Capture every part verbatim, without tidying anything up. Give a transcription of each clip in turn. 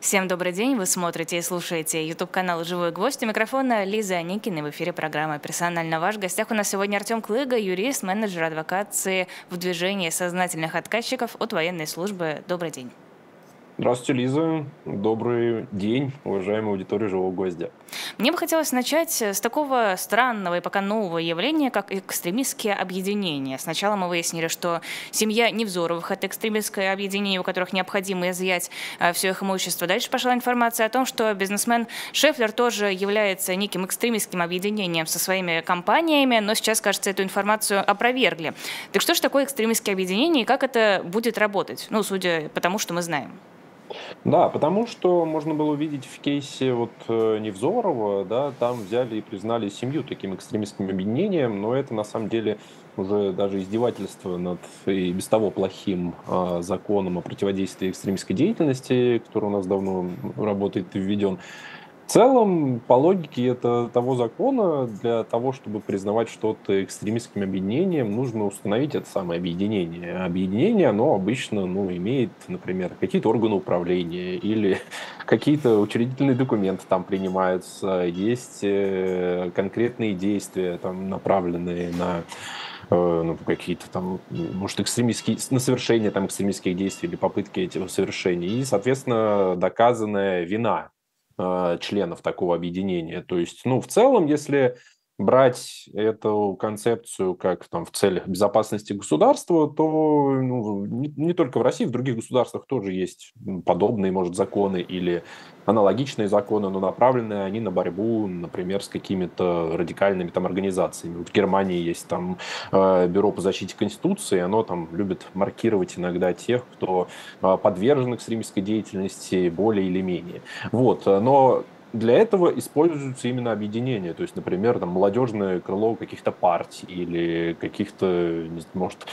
Всем добрый день, вы смотрите и слушаете YouTube-канал «Живой гвоздь». У микрофона Лиза Аникина, в эфире программа «Персонально ваш». В гостях у нас сегодня Артем Клыга, юрист, менеджер адвокации в движении сознательных отказчиков от военной службы. Добрый день. Здравствуйте, Лиза. Добрый день, уважаемая аудитория «Живого гвоздя». Мне бы хотелось начать с такого странного и пока нового явления, как экстремистские объединения. Сначала мы выяснили, что семья Невзоровых – это экстремистское объединение, у которых необходимо изъять все их имущество. Дальше пошла информация о том, что бизнесмен Шефлер тоже является неким экстремистским объединением со своими компаниями, но сейчас, кажется, эту информацию опровергли. Так что же такое экстремистские объединения и как это будет работать? Ну, судя по тому, что мы знаем. Да, потому что можно было увидеть в кейсе вот э, Невзорова, да, там взяли и признали семью таким экстремистским объединением, но это на самом деле уже даже издевательство над и без того плохим а, законом о противодействии экстремистской деятельности, который у нас давно работает и введен. В целом, по логике это того закона, для того, чтобы признавать что-то экстремистским объединением, нужно установить это самое объединение. Объединение, оно обычно ну, имеет, например, какие-то органы управления или какие-то учредительные документы там принимаются, есть э, конкретные действия, там, направленные на э, ну, какие-то там, может, экстремистские, на совершение там, экстремистских действий или попытки этих совершений. И, соответственно, доказанная вина э, членов такого объединения. То есть, ну, в целом, если брать эту концепцию как там в целях безопасности государства, то ну, не, не только в России, в других государствах тоже есть подобные, может, законы или аналогичные законы, но направленные они на борьбу, например, с какими-то радикальными там организациями. Вот в Германии есть там э, Бюро по защите Конституции, оно там любит маркировать иногда тех, кто э, подвержен экстремистской деятельности более или менее. Вот, но для этого используются именно объединения, то есть, например, там, молодежное крыло каких-то партий или каких-то, может,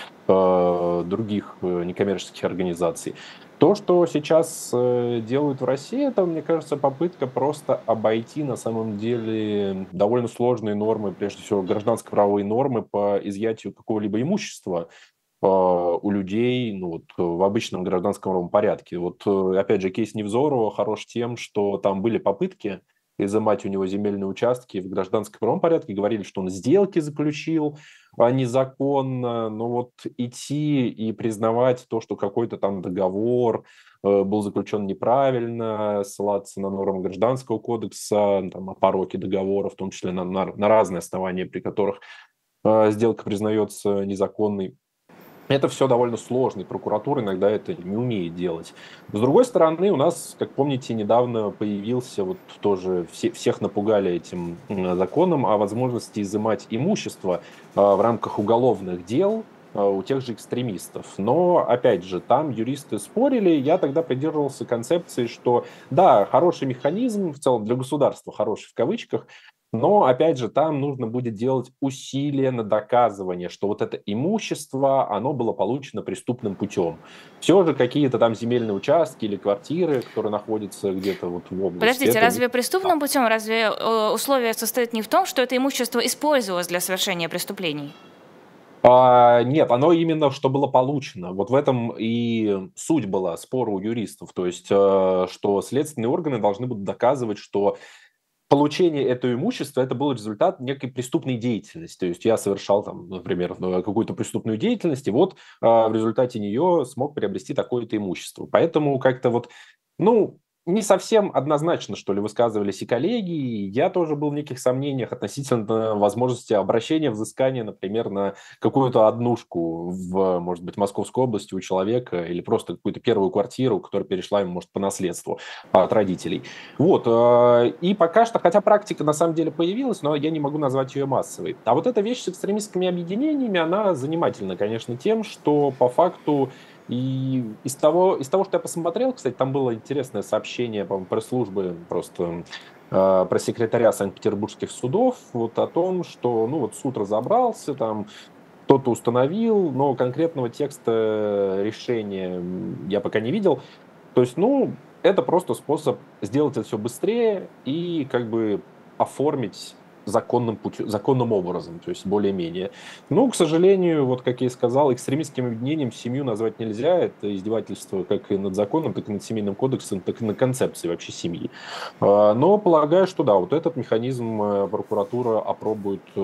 э, других э, некоммерческих организаций. То, что сейчас э, делают в России, это, мне кажется, попытка просто обойти на самом деле довольно сложные нормы, прежде всего гражданско-правовые нормы по изъятию какого-либо имущества э, у людей ну, вот, в обычном гражданском правовом порядке. Вот, э, опять же, кейс Невзорова хорош тем, что там были попытки изымать у него земельные участки в гражданском правовом порядке, говорили, что он сделки заключил а незаконно, но вот идти и признавать то, что какой-то там договор э, был заключен неправильно, ссылаться на нормы Гражданского кодекса, там, о пороке договора, в том числе на, на, на разные основания, при которых э, сделка признается незаконной. Это все довольно сложно, и прокуратура иногда это не умеет делать. С другой стороны, у нас, как помните, недавно появился, вот тоже все, всех напугали этим м, законом о возможности изымать имущество а, в рамках уголовных дел а, у тех же экстремистов. Но, опять же, там юристы спорили, я тогда придерживался концепции, что да, хороший механизм, в целом для государства хороший в кавычках, но, опять же, там нужно будет делать усилия на доказывание, что вот это имущество, оно было получено преступным путем. Все же какие-то там земельные участки или квартиры, которые находятся где-то вот в области, Подождите, это не... разве преступным путем, разве э, условие состоит не в том, что это имущество использовалось для совершения преступлений? А, нет, оно именно что было получено. Вот в этом и суть была спора у юристов. То есть, э, что следственные органы должны будут доказывать, что получение этого имущества это был результат некой преступной деятельности. То есть я совершал там, например, э, какую-то преступную деятельность, и вот а, в результате нее смог приобрести такое-то имущество. Поэтому как-то вот, ну, не совсем однозначно, что ли, высказывались и коллеги. И я тоже был в неких сомнениях относительно возможности обращения, взыскания, например, на какую-то однушку в, может быть, Московской области у человека или просто какую-то первую квартиру, которая перешла ему, может, по наследству от родителей. Вот, э, и пока что, хотя практика на самом деле появилась, но я не могу назвать ее массовой. А вот эта вещь с экстремистскими объединениями, она занимательна, конечно, тем, что по факту и из того, из того, что я посмотрел, кстати, там было интересное сообщение, по-моему, пресс-службы просто э, про секретаря Санкт-Петербургских судов, вот о том, что, ну, вот суд разобрался, там, кто-то установил, но конкретного текста решения м, я пока не видел. То есть, ну, это просто способ сделать это все быстрее и как бы оформить законным путем, законным образом, то есть более-менее. Ну, к сожалению, вот как я и сказал, экстремистским объединением семью назвать нельзя. Это издевательство как и над законом, так и над семейным кодексом, так и над концепцией вообще семьи. А, Но полагаю, что да, вот этот механизм э, прокуратура опробует, э,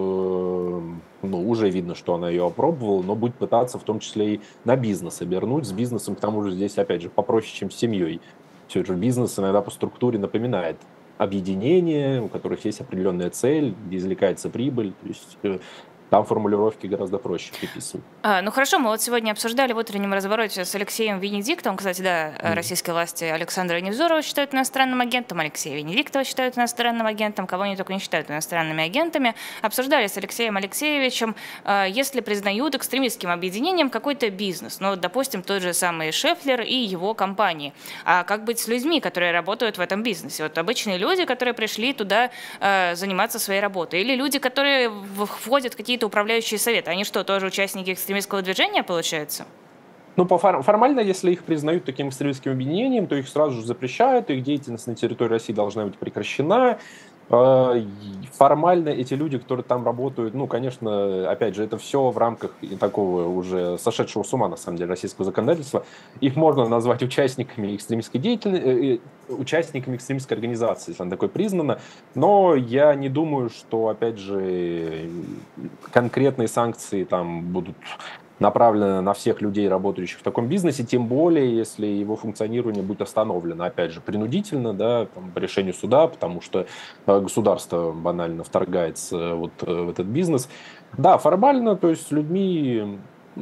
ну, уже видно, что она ее опробовала, но будет пытаться в том числе и на бизнес обернуть. С бизнесом, к тому же, здесь, опять же, попроще, чем с семьей. Все же бизнес иногда по структуре напоминает объединения, у которых есть определенная цель, где извлекается прибыль. То есть э, там формулировки гораздо проще приписывать. А, ну хорошо, мы вот сегодня обсуждали в утреннем развороте с Алексеем Венедиктовым. Кстати, да, Мгм. российские власти Александра Невзорова считают иностранным агентом, Алексея Венедиктова считают иностранным агентом, кого они только не считают иностранными агентами. Обсуждали с Алексеем Алексеевичем, а, если признают экстремистским объединением какой-то бизнес, ну, допустим, тот же самый Шефлер и его компании. А как быть с людьми, которые работают в этом бизнесе? Вот обычные люди, которые пришли туда а, заниматься своей работой, или люди, которые в- входят в какие-то управляющие советы, они что, тоже участники экстремистского движения, получается? Ну, по фор- формально, если их признают таким экстремистским объединением, то их сразу же запрещают, их деятельность на территории России должна быть прекращена. А, и Формально эти люди, которые там работают, ну, конечно, опять же, это все в рамках и такого уже сошедшего с ума, на самом деле, российского законодательства. Их можно назвать участниками экстремистской деятельности, участниками экстремистской организации, если она такой признана. Но я не думаю, что, опять же, конкретные санкции там будут направлены на всех людей, работающих в таком бизнесе, тем более, если его функционирование будет остановлено, опять же, принудительно, да, там, по решению суда, потому что э, государство банально вторгается вот э, в этот бизнес. Да, формально, то есть с людьми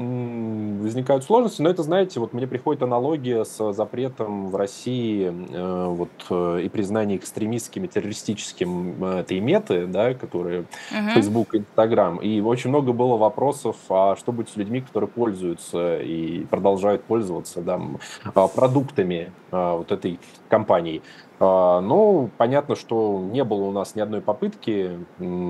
м, возникают сложности, но это, знаете, вот мне приходит аналогия с запретом в России э, вот, э, и признание экстремистскими, террористическим э, этой меты, да, которые Мгм. Facebook и Instagram. И очень много было вопросов, а что будет с людьми, которые пользуются и продолжают пользоваться, да, м, а, продуктами а, вот этой компании. А, Ну, понятно, что не было у нас ни одной попытки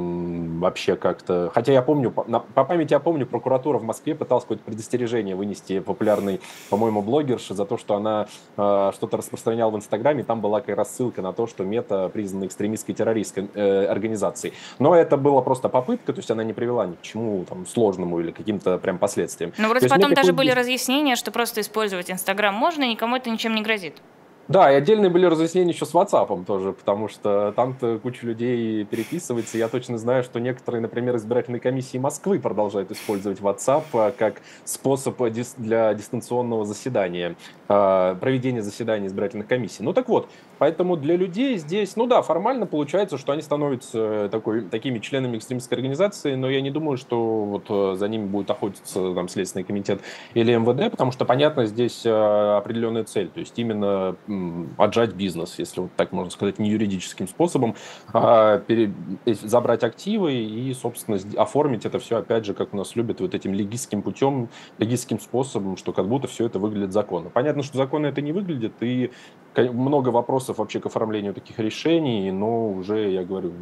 м, вообще как-то... Хотя я помню, по на- по памяти я помню, прокуратура в Москве пыталась какое-то предостережение вынести популярной, по-моему, блогерше за то, что она э, что-то распространяла в Инстаграме, и там была как раз ссылка на то, что Мета признана экстремистской террористской э, организацией. Но это была просто попытка, то есть она не привела ни к чему там, сложному или каким-то прям последствиям. Ну, То вроде есть мне потом даже приходит были здесь разъяснения, что просто использовать Инстаграм можно, и никому это ничем не грозит. да, и отдельные были разъяснения еще с WhatsApp тоже, потому что там-то куча людей переписывается. Я точно знаю, что некоторые, например, избирательные комиссии Москвы продолжают использовать WhatsApp а, как способ а, дис- для дистанционного заседания, а, проведения заседаний избирательных комиссий. Ну так вот, поэтому для людей здесь, ну да, формально получается, что они становятся такой, такими членами экстремистской организации, но я не думаю, что вот э, за ними будет охотиться там, Следственный комитет или эм вэ дэ, потому что, понятно, здесь э, определенная цель, то есть именно м, отжать бизнес, если вот так можно сказать, не юридическим способом, а пере- э, забрать активы и, собственно, сд- оформить это все, опять же, как у нас любят, вот этим легистским путем, легистским способом, что как будто все это выглядит законно. Понятно, что законно это не выглядит, и ко- много вопросов вообще к оформлению таких решений, но уже, я говорю,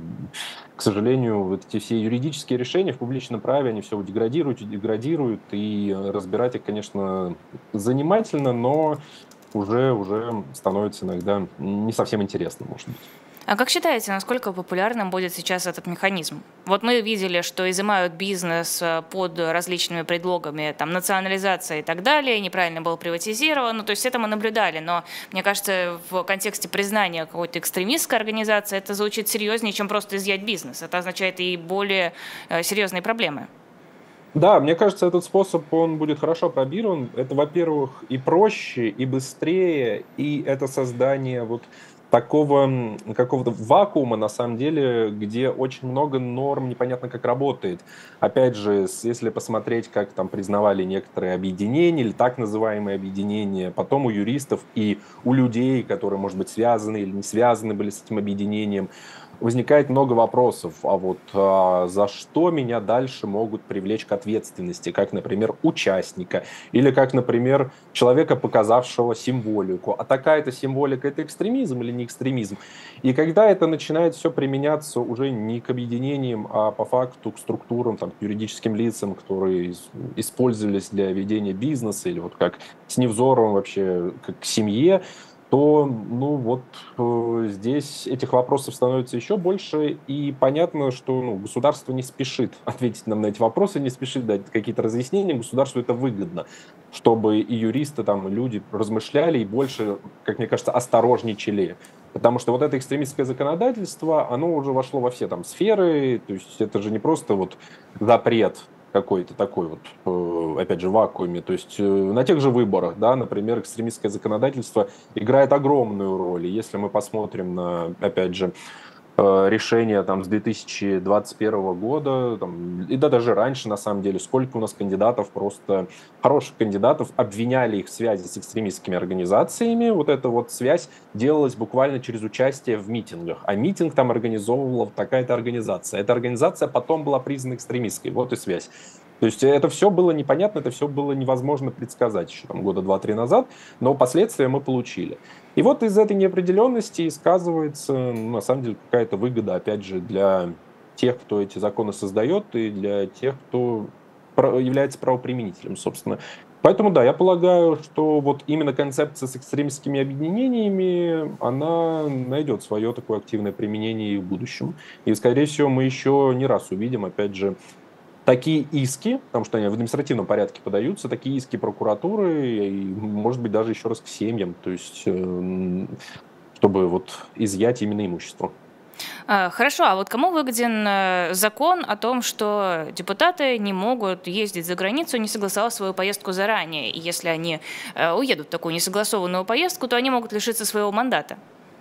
к сожалению, вот эти все юридические решения в публичном праве, они все деградируют и деградируют, и разбирать их, конечно, занимательно, но уже, уже становится иногда не совсем интересно, может быть. А как считаете, насколько популярным будет сейчас этот механизм? Вот мы видели, что изымают бизнес э, под различными предлогами, там, национализация и так далее, неправильно был приватизирован, ну, то есть это мы наблюдали, но мне кажется, в контексте признания какой-то экстремистской организации это звучит серьезнее, чем просто изъять бизнес. Это означает и более э, серьезные проблемы. Да, мне кажется, этот способ, он будет хорошо пробирован. Это, во-первых, и проще, и быстрее, и это создание вот такого м, какого-то вакуума, на самом деле, где очень много норм непонятно как работает. Опять же, с- если посмотреть, как там признавали некоторые объединения или так называемые объединения, потом у юристов и у людей, которые, может быть, связаны или не связаны были с этим объединением, возникает много вопросов. А вот а, за что меня дальше могут привлечь к ответственности, как, например, участника или как, например, человека, показавшего символику. А такая-то символика — это экстремизм или не экстремизм? И когда это начинает все применяться уже не к объединениям, а по факту к структурам, там, к юридическим лицам, которые ис- использовались для ведения бизнеса, или вот как с Невзоровым вообще, как к семье, то, ну вот, э, здесь этих вопросов становится еще больше, и понятно, что ну, государство не спешит ответить нам на эти вопросы, не спешит дать какие-то разъяснения, государству это выгодно, чтобы и юристы, там, и люди размышляли и больше, как мне кажется, осторожничали. Потому что вот это экстремистское законодательство, оно уже вошло во все там сферы, то есть это же не просто вот запрет какой-то такой вот, э, опять же, вакууме. То есть э, на тех же выборах, да, например, экстремистское законодательство играет огромную роль. И если мы посмотрим на, опять же, э, решения там с две тысячи двадцать первого года, там, и да, даже раньше, на самом деле, сколько у нас кандидатов, просто хороших кандидатов, обвиняли их в связи с экстремистскими организациями. Вот эта вот связь делалась буквально через участие в митингах. А митинг там организовывала такая-то организация. Эта организация потом была признана экстремистской. Вот и связь. То есть это все было непонятно, это все было невозможно предсказать еще там, года два-три назад, но последствия мы получили. И вот из этой неопределенности сказывается, ну, на самом деле, какая-то выгода, опять же, для тех, кто эти законы создает, и для тех, кто является правоприменителем, собственно. Поэтому, да, я полагаю, что вот именно концепция с экстремистскими объединениями, она найдет свое такое активное применение и в будущем. И, скорее всего, мы еще не раз увидим, опять же, такие иски, потому что они в административном порядке подаются, такие иски прокуратуры, и, может быть, даже еще раз к семьям, то есть, э, чтобы вот изъять именно имущество. А, Хорошо, а вот кому выгоден э, закон о том, что депутаты не могут ездить за границу, не согласовав свою поездку заранее? И если они э, уедут в такую несогласованную поездку, то они могут лишиться своего мандата.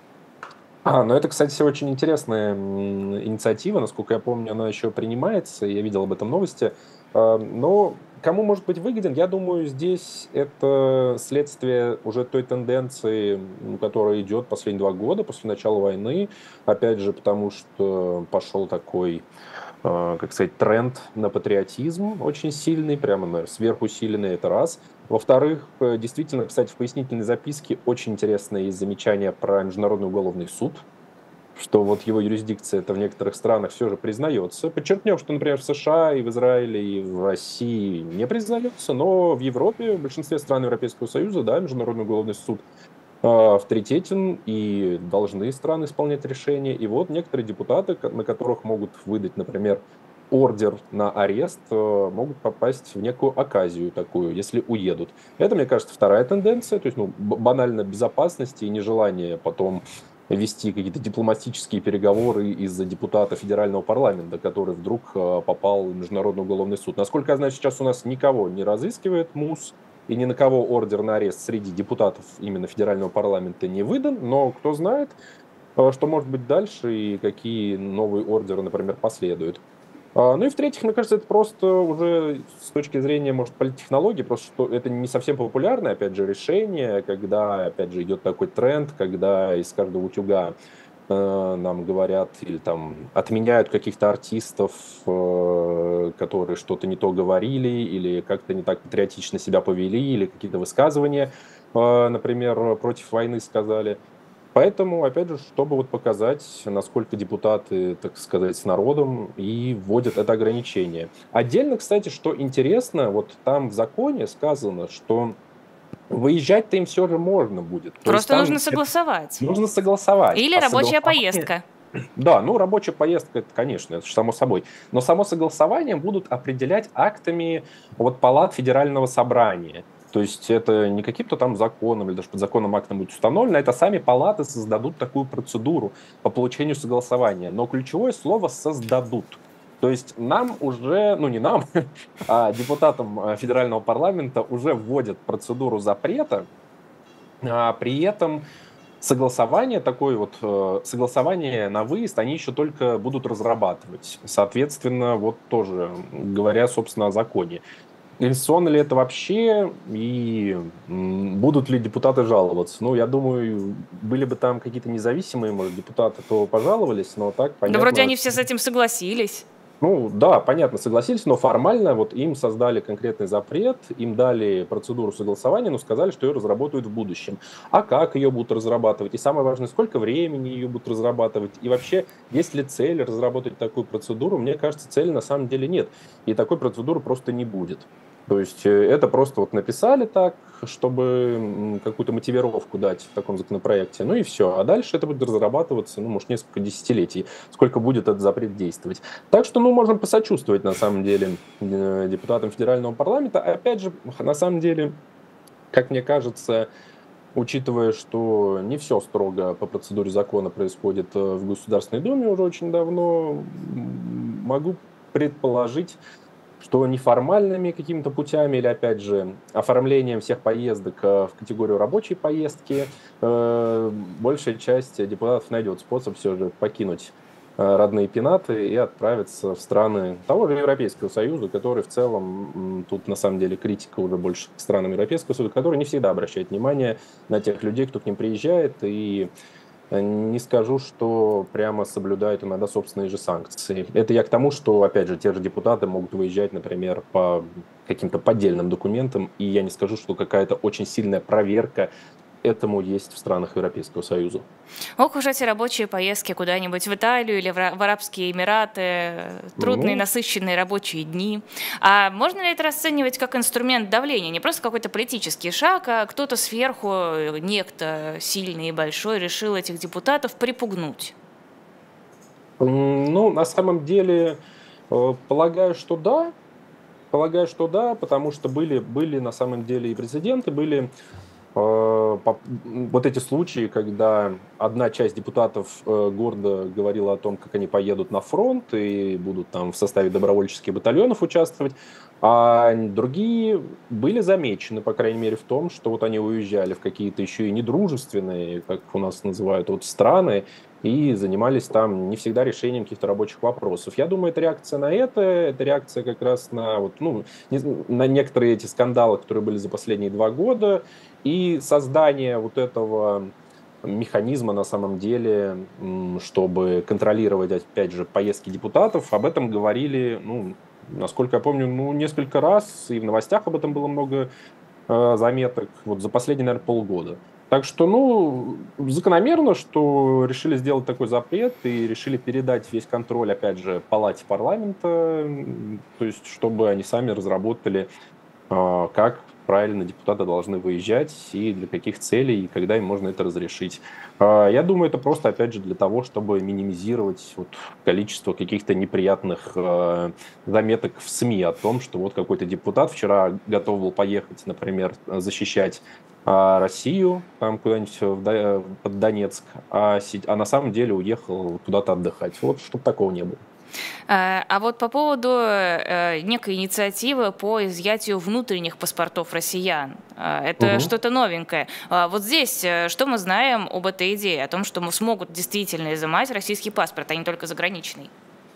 А, ну это, кстати, очень интересная м, инициатива, насколько я помню, она еще принимается, я видел об этом новости. А, Но кому может быть выгоден, я думаю, здесь это следствие уже той тенденции, м, которая идет последние два года после начала войны. Опять же, потому что пошел такой, а, как сказать, тренд на патриотизм очень сильный, прямо наверное, сверхусиленный, это раз. Во-вторых, э, действительно, кстати, в пояснительной записке очень интересное есть замечание про Международный уголовный суд, что вот его юрисдикция это в некоторых странах все же признается. Подчеркнем, что, например, в США и в Израиле и в России не признается, но в Европе, в большинстве стран Европейского Союза, да, Международный уголовный суд э, авторитетен и должны страны исполнять решения. И вот некоторые депутаты, ко- на которых могут выдать, например, ордер на арест, э, могут попасть в некую оказию такую, если уедут. Это, мне кажется, вторая тенденция, то есть ну, б- банально безопасности и нежелание потом вести какие-то дипломатические переговоры из-за депутата федерального парламента, который вдруг э, попал в Международный уголовный суд. Насколько я знаю, сейчас у нас никого не разыскивает МУС, и ни на кого ордер на арест среди депутатов именно федерального парламента не выдан, но кто знает, э, что может быть дальше и какие новые ордеры, например, последуют. А, Ну и в-третьих, мне кажется, это просто уже с точки зрения, может, политтехнологии, просто что это не совсем популярное, опять же, решение, когда, опять же, идет такой тренд, когда из каждого утюга э, нам говорят или там отменяют каких-то артистов, э, которые что-то не то говорили или как-то не так патриотично себя повели, или какие-то высказывания, э, например, против войны сказали. Поэтому, опять же, чтобы вот показать, насколько депутаты, так сказать, с народом и вводят это ограничение. Отдельно, кстати, что интересно, вот там в законе сказано, что выезжать-то им все же можно будет. То есть Просто там нужно согласовать. нужно согласовать. Или А рабочая согласование... поездка. Да, ну рабочая поездка, это, конечно, это же само собой. Но само согласование будут определять актами вот палат Федерального собрания. То есть это не каким-то там законом или даже подзаконным актом будет установлено, это сами палаты создадут такую процедуру по получению согласования. Но ключевое слово «создадут». То есть нам уже, ну не нам, а депутатам э, федерального парламента уже вводят процедуру запрета, а при этом согласование такое вот, э, согласование на выезд они еще только будут разрабатывать. Соответственно, вот тоже говоря, собственно, о законе. Конституционно ли это вообще и м, будут ли депутаты жаловаться? Ну, я думаю, были бы там какие-то независимые, может, депутаты, то пожаловались, но так Да вроде понятно. они все с этим согласились. Ну да, понятно, согласились, но формально вот им создали конкретный запрет, им дали процедуру согласования, но сказали, что ее разработают в будущем. А как ее будут разрабатывать? И самое важное, сколько времени ее будут разрабатывать? И вообще, есть ли цель разработать такую процедуру? Мне кажется, цели на самом деле нет. И такой процедуры просто не будет. То есть э, это просто вот написали так, чтобы м, какую-то мотивировку дать в таком законопроекте, ну и все. А дальше это будет разрабатываться, ну, может, несколько десятилетий, сколько будет этот запрет действовать. Так что, ну, можем посочувствовать, на самом деле, э, депутатам федерального парламента. Опять же, на самом деле, как мне кажется, учитывая, что не все строго по процедуре закона происходит э, в Государственной Думе уже очень давно, м, могу предположить, что неформальными какими-то путями или, опять же, оформлением всех поездок э, в категорию рабочей поездки, э, большая часть депутатов найдет способ все же покинуть э, родные пенаты и отправиться в страны того же Европейского Союза, который в целом, м, тут на самом деле критика уже больше к странам Европейского Союза, который не всегда обращает внимание на тех людей, кто к ним приезжает, и э, не скажу, что прямо соблюдают иногда собственные же санкции. Это я к тому, что, опять же, те же депутаты могут выезжать, например, по каким-то поддельным документам, и я не скажу, что какая-то очень сильная проверка этому есть в странах Европейского Союза. Ох уж эти рабочие поездки куда-нибудь в Италию или в Ра- в Арабские Эмираты, э, трудные, Ну, насыщенные рабочие дни. А можно ли это расценивать как инструмент давления? Не просто какой-то политический шаг, а кто-то сверху, э, некто сильный и большой, решил этих депутатов припугнуть? м, ну, на самом деле, э, полагаю, что да. Полагаю, что да, потому что были, были на самом деле и прецеденты, были э, поп- м, вот эти случаи, когда одна часть депутатов э, гордо говорила о том, как они поедут на фронт и будут там в составе добровольческих батальонов участвовать, а другие были замечены, по крайней мере, в том, что вот они уезжали в какие-то еще и недружественные, как у нас называют, вот страны, и занимались там не всегда решением каких-то рабочих вопросов. Я думаю, это реакция на это, это реакция как раз на, вот, ну, не- на некоторые эти скандалы, которые были за последние два года, и создание вот этого механизма на самом деле, м, чтобы контролировать, опять же, поездки депутатов, об этом говорили, ну, насколько я помню, ну, несколько раз, и в новостях об этом было много э, заметок вот за последние, наверное, полгода. Так что, ну, закономерно, что решили сделать такой запрет и решили передать весь контроль, опять же, палате парламента, м, то есть чтобы они сами разработали, а, как правильно депутаты должны выезжать и для каких целей, и когда им можно это разрешить. А, Я думаю, это просто, опять же, для того, чтобы минимизировать вот количество каких-то неприятных э, заметок в СМИ о том, что вот какой-то депутат вчера готов был поехать, например, защищать а, Россию, там куда-нибудь в До- под Донецк, а, си- а на самом деле уехал куда-то отдыхать. Вот, чтобы такого не было. Э, А вот по поводу э, некой инициативы по изъятию внутренних паспортов россиян. Э, Это Мгм. что-то новенькое. А вот здесь э, что мы знаем об этой идее? О том, что мы смогут действительно изымать российский паспорт, а не только заграничный.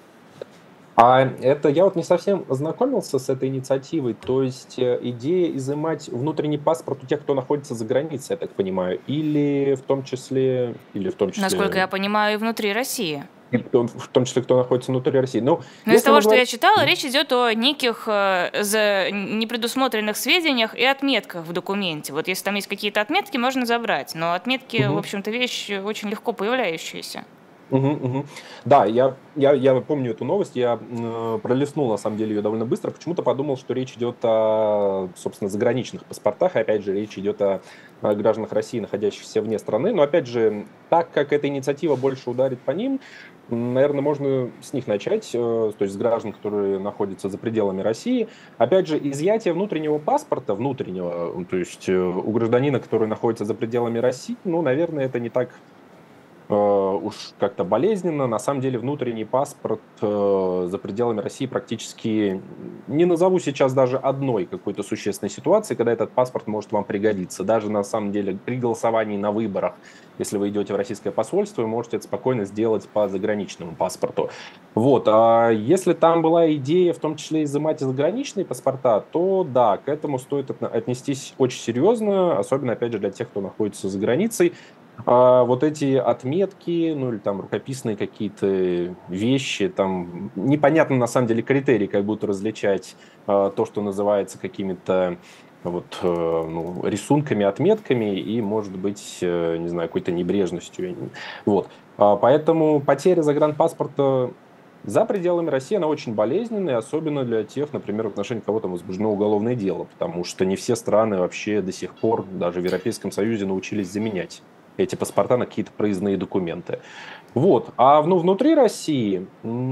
А это я вот не совсем ознакомился с этой инициативой. То есть э, идея изымать внутренний паспорт у тех, кто находится за границей, я так понимаю, или в том числе, или в том Насколько числе, я понимаю, и внутри России. и в том в том числе, кто находится внутри России. Ну, Но из если того, мы что говорим... я читала, речь идет о неких э, за непредусмотренных сведениях и отметках в документе. Вот если там есть какие-то отметки, можно забрать. Но отметки, в Мгм. общем-то, вещь очень легко появляющаяся. Мгм, мгм. Да, я, я, я помню эту новость, я м, э, пролистнул, на самом деле, ее довольно быстро. Почему-то подумал, что речь идет о, собственно, заграничных паспортах. И, опять же, речь идет о, о гражданах России, находящихся вне страны. Но, опять же, так как эта инициатива больше ударит по ним, наверное, можно с них начать, э, то есть с граждан, которые находятся за пределами России. Опять же, изъятие внутреннего паспорта, внутреннего, э, то есть э, у гражданина, который находится за пределами России, ну, наверное, это не так э, уж как-то болезненно. На самом деле внутренний паспорт э, за пределами России практически не назову сейчас даже одной какой-то существенной ситуации, когда этот паспорт может вам пригодиться. Даже на самом деле при голосовании на выборах, если вы идете в российское посольство, вы можете это спокойно сделать по заграничному паспорту. Вот. А если там была идея в том числе изымать и заграничные паспорта, то да, к этому стоит отно- отнестись очень серьезно, особенно, опять же, для тех, кто находится за границей. А вот эти отметки, ну или там рукописные какие-то вещи, там непонятно на самом деле критерии, как будто различать а, то, что называется какими-то вот э, ну, рисунками, отметками и, может быть, э, не знаю, какой-то небрежностью. Вот. А, Поэтому потеря загранпаспорта За пределами России она очень болезненная, особенно для тех, например, в отношении кого там возбуждено уголовное дело, потому что не все страны вообще до сих пор, даже в Европейском Союзе, научились заменять эти паспорта на какие-то проездные документы. Вот. А ну, внутри России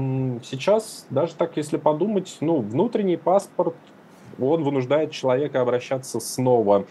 сейчас, даже так, если подумать, ну, внутренний паспорт, он вынуждает человека обращаться снова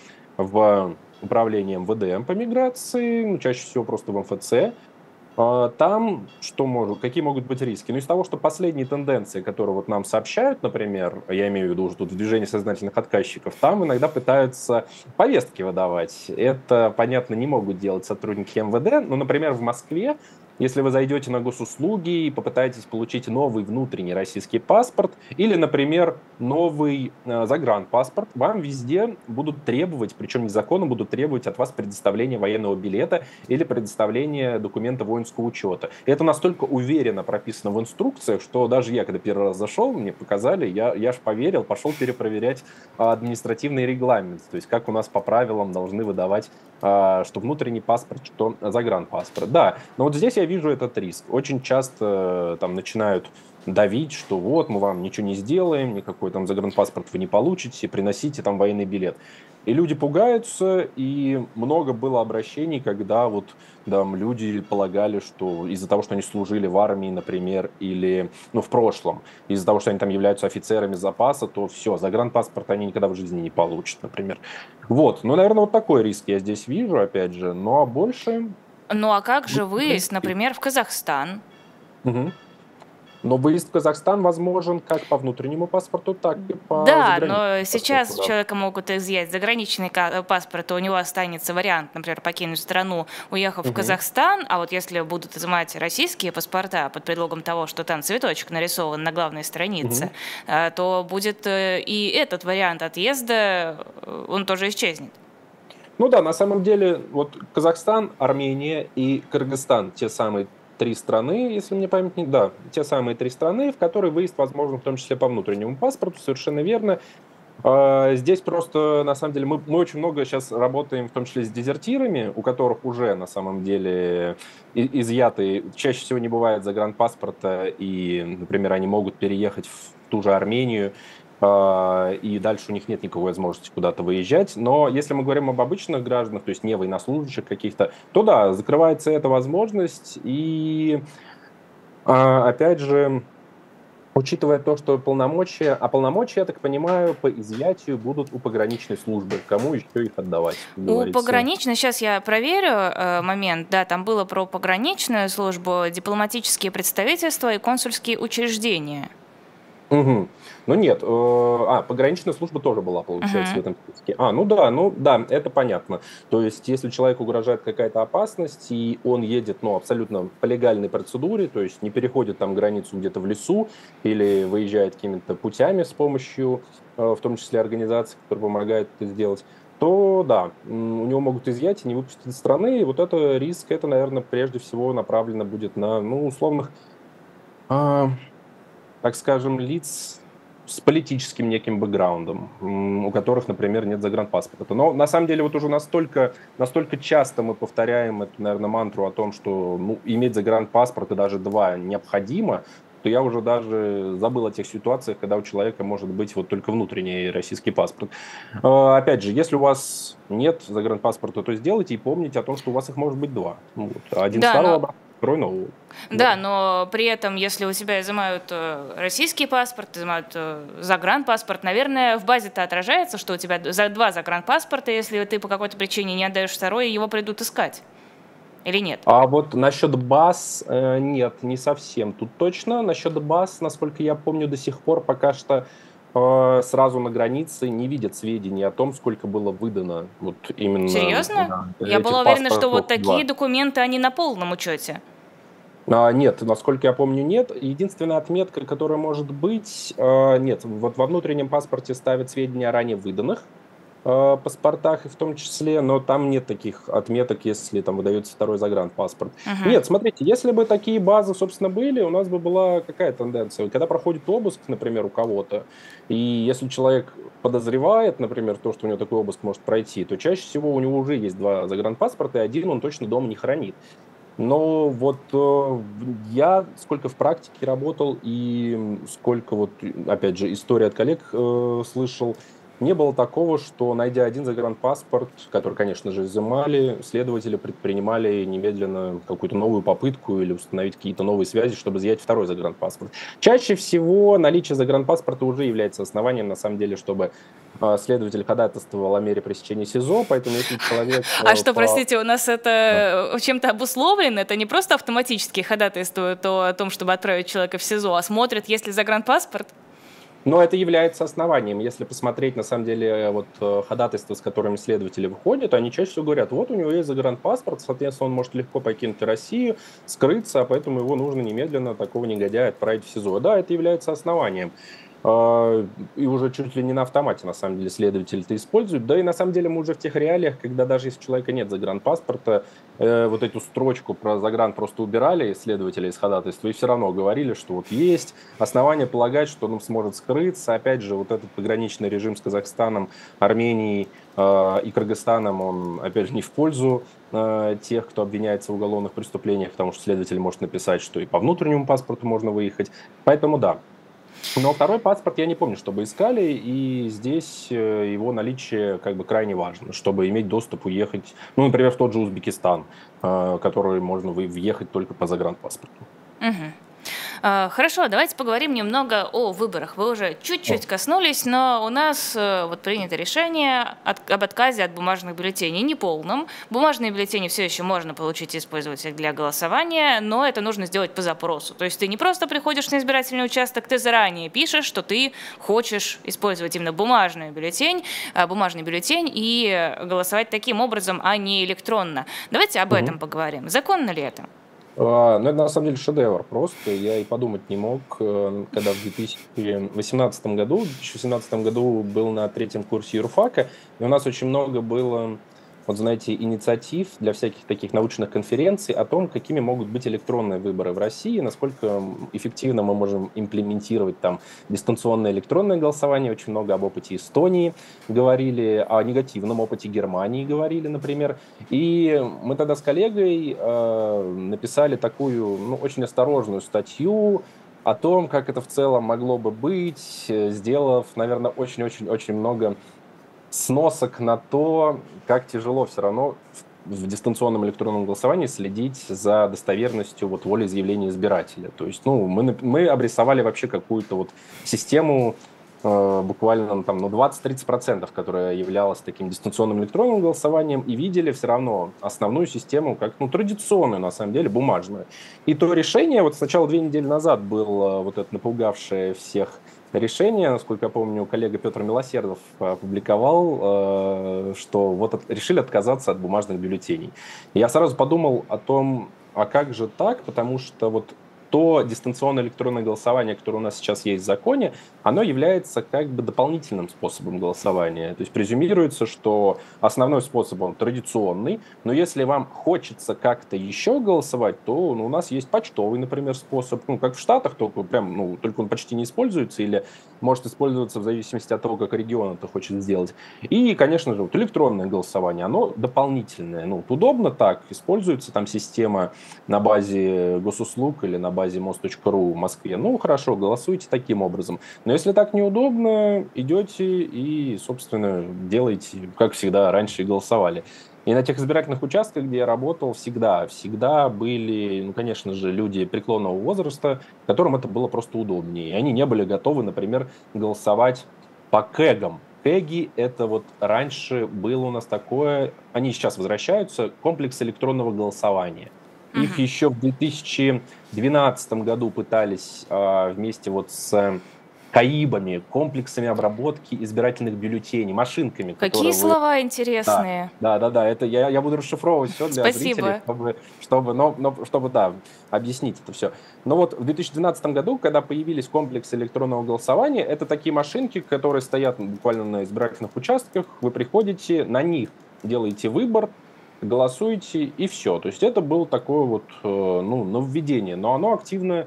в управление эм вэ дэ по миграции, ну, чаще всего просто в эм эф цэ. А, Там что может, какие могут быть риски? Ну, из того, что последние тенденции, которые вот нам сообщают, например, я имею в виду уже тут в движении сознательных отказчиков, там иногда пытаются повестки выдавать. Это, понятно, не могут делать сотрудники эм вэ дэ, но, например, в Москве, если вы зайдете на госуслуги и попытаетесь получить новый внутренний российский паспорт или, например, новый э, загранпаспорт, вам везде будут требовать, причем незаконно будут требовать от вас предоставления военного билета или предоставления документа воинского учета. И это настолько уверенно прописано в инструкциях, что даже я, когда первый раз зашел, мне показали, я, я ж поверил, пошел перепроверять административный регламент, то есть как у нас по правилам должны выдавать что внутренний паспорт, что загранпаспорт. Да, но вот здесь я вижу этот риск. Очень часто там начинают давить, что вот, мы вам ничего не сделаем, никакой там загранпаспорт вы не получите, приносите там военный билет. И люди пугаются, и много было обращений, когда вот там люди полагали, что из-за того, что они служили в армии, например, или, ну, в прошлом, из-за того, что они там являются офицерами запаса, то все, загранпаспорт они никогда в жизни не получат, например. Вот, ну, наверное, вот такой риск я здесь вижу, опять же, но больше... Ну а как же выезд, например, в Казахстан? Угу. Но выезд в Казахстан возможен как по внутреннему паспорту, так и по Да, заграничному но сейчас паспорту, у да. человека могут изъять заграничный ка- паспорт, и у него останется вариант, например, покинуть страну, уехав в Мгм. Казахстан, а вот если будут изымать российские паспорта под предлогом того, что там цветочек нарисован на главной странице, Мгм. э, то будет э, и этот вариант отъезда, э, он тоже исчезнет. Ну да, на самом деле, вот Казахстан, Армения и Кыргызстан, те самые три страны, если мне память не... Да, те самые три страны, в которые выезд возможен в том числе по внутреннему паспорту, совершенно верно. А, Здесь просто, на самом деле, мы, мы очень много сейчас работаем, в том числе с дезертирами, у которых уже, на самом деле, и- изъяты, чаще всего не бывает загранпаспорта, и, например, они могут переехать в ту же Армению, а, и дальше у них нет никакой возможности куда-то выезжать. Но если мы говорим об обычных гражданах, то есть не военнослужащих каких-то, то да, закрывается эта возможность, и, а, опять же, учитывая то, что полномочия, а полномочия, я так понимаю, по изъятию будут у пограничной службы. Кому еще их отдавать, как У говорится. пограничной, сейчас я проверю э, момент, да, там было про пограничную службу, дипломатические представительства и консульские учреждения. Мгм. Ну нет, э, а, пограничная служба тоже была, получается, в Мгм. этом списке. А, ну да, ну да, это понятно. То есть, если человеку угрожает какая-то опасность, и он едет, ну, абсолютно по легальной процедуре, то есть не переходит там границу где-то в лесу или выезжает какими-то путями с помощью, э, в том числе организаций, которые помогают это сделать, то да, м, у него могут изъять и не выпустить из страны, и вот это риск, это, наверное, прежде всего направлено будет на, ну, условных, а, так скажем, лиц с политическим неким бэкграундом, м, у которых, например, нет загранпаспорта. Но на самом деле вот уже настолько, настолько часто мы повторяем эту, наверное, мантру о том, что ну, иметь загранпаспорт и даже два необходимо, то я уже даже забыл о тех ситуациях, когда у человека может быть вот только внутренний российский паспорт. А, Опять же, если у вас нет загранпаспорта, то сделайте и помните о том, что у вас их может быть два. Вот. Один Да, старого но образца, второй нового. Да, Да. но при этом, если у тебя изымают э, российский паспорт, изымают э, загранпаспорт, наверное, в базе-то отражается, что у тебя за два загранпаспорта, если ты по какой-то причине не отдаешь второй, его придут искать. Или нет? А вот насчет баз, э, нет, не совсем тут точно. Насчет баз, насколько я помню, до сих пор пока что э, сразу на границе не видят сведений о том, сколько было выдано вот именно Серьезно? да, Я была этих уверена, что вот паспортов. такие Два. документы, они на полном учете. А, нет, насколько я помню, нет. Единственная отметка, которая может быть, э, нет, вот во внутреннем паспорте ставят сведения о ранее выданных э, паспортах, и в том числе, но там нет таких отметок, если там выдается второй загранпаспорт. Мгм. Нет, смотрите, если бы такие базы, собственно, были, у нас бы была какая тенденция? Когда проходит обыск, например, у кого-то, и если человек подозревает, например, то, что у него такой обыск может пройти, то чаще всего у него уже есть два загранпаспорта, и один он точно дома не хранит. Но вот э, я сколько в практике работал и сколько вот, опять же, история от коллег э, слышал, не было такого, что, найдя один загранпаспорт, который, конечно же, изымали, следователи предпринимали немедленно какую-то новую попытку или установить какие-то новые связи, чтобы изъять второй загранпаспорт. Чаще всего наличие загранпаспорта уже является основанием, на самом деле, чтобы э, следователь ходатайствовал о мере пресечения СИЗО, поэтому если человек А э, что, по... простите, у нас это чем-то обусловлено? Это не просто автоматически ходатайствуют о том, чтобы отправить человека в СИЗО, а смотрят, есть ли загранпаспорт? Но это является основанием. Если посмотреть, на самом деле, вот э, ходатайства, с которыми следователи выходят, они чаще всего говорят, вот у него есть загранпаспорт, соответственно, он может легко покинуть Россию, скрыться, а поэтому его нужно немедленно, такого негодяя, отправить в СИЗО. Да, это является основанием. А, И уже чуть ли не на автомате, на самом деле, следователи это используют. Да и на самом деле мы уже в тех реалиях, когда даже если у человека нет загранпаспорта, э, вот эту строчку про загран просто убирали следователи из ходатайства и все равно говорили, что вот есть основания полагать, что он сможет скрыться. Опять же, вот этот пограничный режим с Казахстаном, Арменией э, и Кыргызстаном, он, опять же, не в пользу э, тех, кто обвиняется в уголовных преступлениях, потому что следователь может написать, что и по внутреннему паспорту можно выехать. Поэтому да. Но второй паспорт я не помню, чтобы искали, и здесь э, его наличие как бы крайне важно, чтобы иметь доступ уехать, ну, например, в тот же Узбекистан, э, который можно вы- въехать только по загранпаспорту. Мгм. А, Хорошо, давайте поговорим немного о выборах. Вы уже О, чуть-чуть коснулись, но у нас э, вот принято решение от- об отказе от бумажных бюллетеней неполном. Бумажные бюллетени все еще можно получить и использовать их для голосования, но это нужно сделать по запросу. То есть ты не просто приходишь на избирательный участок, ты заранее пишешь, что ты хочешь использовать именно бумажный бюллетень, а, бумажный бюллетень и э, голосовать таким образом, а не электронно. Давайте об мгм. этом поговорим. Законно ли это? А, Ну, это на самом деле шедевр просто. Я и подумать не мог, э, когда в две тысячи восемнадцатом году, в две тысячи восемнадцатом году был на третьем курсе юрфака, и у нас очень много было, вот знаете, инициатив для всяких таких научных конференций о том, какими могут быть электронные выборы в России, насколько м, эффективно мы можем имплементировать там дистанционное электронное голосование. Очень много об опыте Эстонии говорили, о негативном опыте Германии говорили, например. И мы тогда с коллегой э, написали такую, ну, очень осторожную статью о том, как это в целом могло бы быть, э, сделав, наверное, очень-очень-очень много сносок на то, как тяжело все равно в, в дистанционном электронном голосовании следить за достоверностью вот волеизъявления избирателя. То есть, ну, мы, нап- мы обрисовали вообще какую-то вот систему э, буквально ну, там, ну, двадцать-тридцать процентов, которая являлась таким дистанционным электронным голосованием, и видели все равно основную систему как, ну, традиционную, на самом деле, бумажную. И то решение, вот сначала две недели назад было вот это напугавшее всех решение, насколько я помню, коллега Петр Милосердов опубликовал, э, что вот от- решили отказаться от бумажных бюллетеней. И я сразу подумал о том, а как же так, потому что вот то дистанционное электронное голосование, которое у нас сейчас есть в законе, оно является как бы дополнительным способом голосования. То есть презюмируется, что основной способ он традиционный, но если вам хочется как-то еще голосовать, то ну, у нас есть почтовый, например, способ, ну, как в Штатах, только прям, ну, только он почти не используется или может использоваться в зависимости от того, как регион это хочет сделать. И, конечно же, вот электронное голосование, оно дополнительное. Ну, вот удобно так, используется там система на базе госуслуг или на базе мост точка ру в Москве. Ну, хорошо, голосуйте таким образом. Но если так неудобно, идете и, собственно, делаете, как всегда, раньше и голосовали. И на тех избирательных участках, где я работал, всегда, всегда были, ну, конечно же, люди преклонного возраста, которым это было просто удобнее. И они не были готовы, например, голосовать по кэгам. Кэги — это вот раньше было у нас такое, они сейчас возвращаются, комплекс электронного голосования. Их Мгм. еще в две тысячи двенадцатом году пытались а, вместе вот с КАИБами, комплексами обработки избирательных бюллетеней, машинками, Какие которые вы... слова Да, интересные. да, да, да, это я, я буду расшифровывать все для зрителей, Спасибо. чтобы, чтобы, но, но, чтобы, да, объяснить это все. Но вот в две тысячи двенадцатом году, когда появились комплексы электронного голосования, это такие машинки, которые стоят буквально на избирательных участках, вы приходите, на них делаете выбор, голосуете и все. То есть это было такое вот, э, ну, нововведение, но оно активно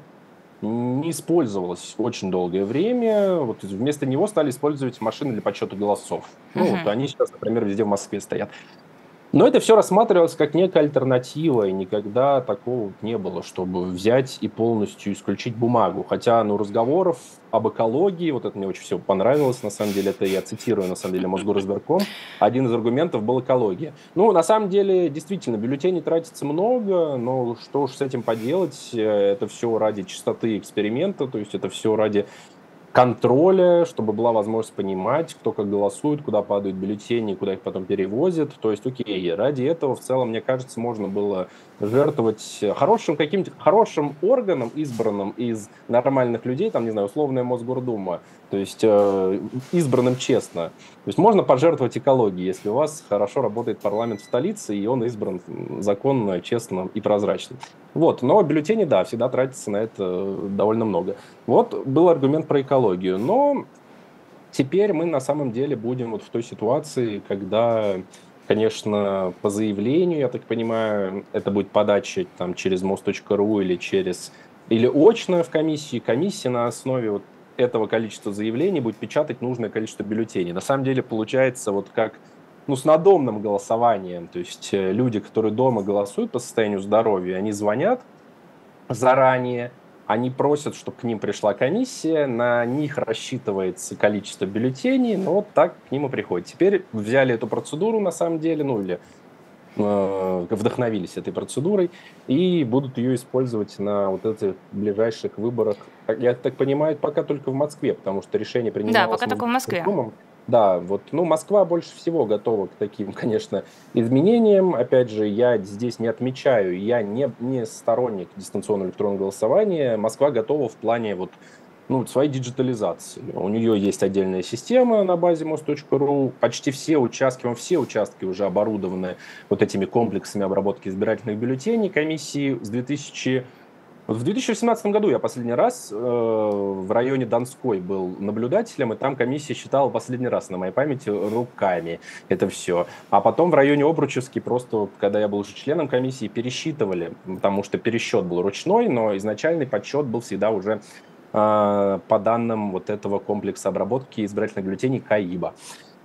не использовалось очень долгое время. Вот вместо него стали использовать машины для подсчета голосов. Ну, вот Мгм. они сейчас, например, везде в Москве стоят. Но это все рассматривалось как некая альтернатива, и никогда такого вот не было, чтобы взять и полностью исключить бумагу. Хотя, ну, разговоров об экологии, вот это мне очень все понравилось, на самом деле, это я цитирую, на самом деле, Мосгориздарком, один из аргументов был экология. Ну, на самом деле, действительно, бюллетеней тратится много, но что уж с этим поделать, э, это все ради чистоты эксперимента, то есть это все ради контроля, чтобы была возможность понимать, кто как голосует, куда падают бюллетени, куда их потом перевозят. То есть, окей, ради этого в целом, мне кажется, можно было жертвовать хорошим каким-то хорошим органом, избранным из нормальных людей, там, не знаю, условная Мосгордума, то есть э, избранным честно. То есть можно пожертвовать экологией, если у вас хорошо работает парламент в столице, и он избран законно, честно и прозрачно. Вот, но бюллетени, да, всегда тратится на это довольно много. Вот был аргумент про экологию, но теперь мы на самом деле будем вот в той ситуации, когда, конечно, по заявлению, я так понимаю, это будет подача там через мост.ру или через или очно в комиссии. Комиссия на основе вот этого количества заявлений будет печатать нужное количество бюллетеней. На самом деле получается вот как ну, с надомным голосованием. То есть э, люди, которые дома голосуют по состоянию здоровья, они звонят заранее, они просят, чтобы к ним пришла комиссия, на них рассчитывается количество бюллетеней, но вот так к ним и приходит. Теперь взяли эту процедуру, на самом деле, ну или э, вдохновились этой процедурой и будут ее использовать на вот этих ближайших выборах. Я так понимаю, пока только в Москве, потому что решение Да, принималось пока только в Москве. Мосгордумом. Да, вот, ну, Москва больше всего готова к таким, конечно, изменениям. Опять же, я здесь не отмечаю, я не, не сторонник дистанционного электронного голосования. Москва готова в плане вот ну, своей диджитализации. У нее есть отдельная система на базе мост.ру. Почти все участки, ну, все участки уже оборудованы вот этими комплексами обработки избирательных бюллетеней комиссии с две тысячи вот в две тысячи восемнадцатом году я последний раз э, в районе Донской был наблюдателем, и там комиссия считала последний раз, на моей памяти, руками это все. А потом в районе Обручевский просто, вот, когда я был уже членом комиссии, пересчитывали, потому что пересчет был ручной, но изначальный подсчет был всегда уже э, по данным вот этого комплекса обработки избирательных бюллетеней КАИБа.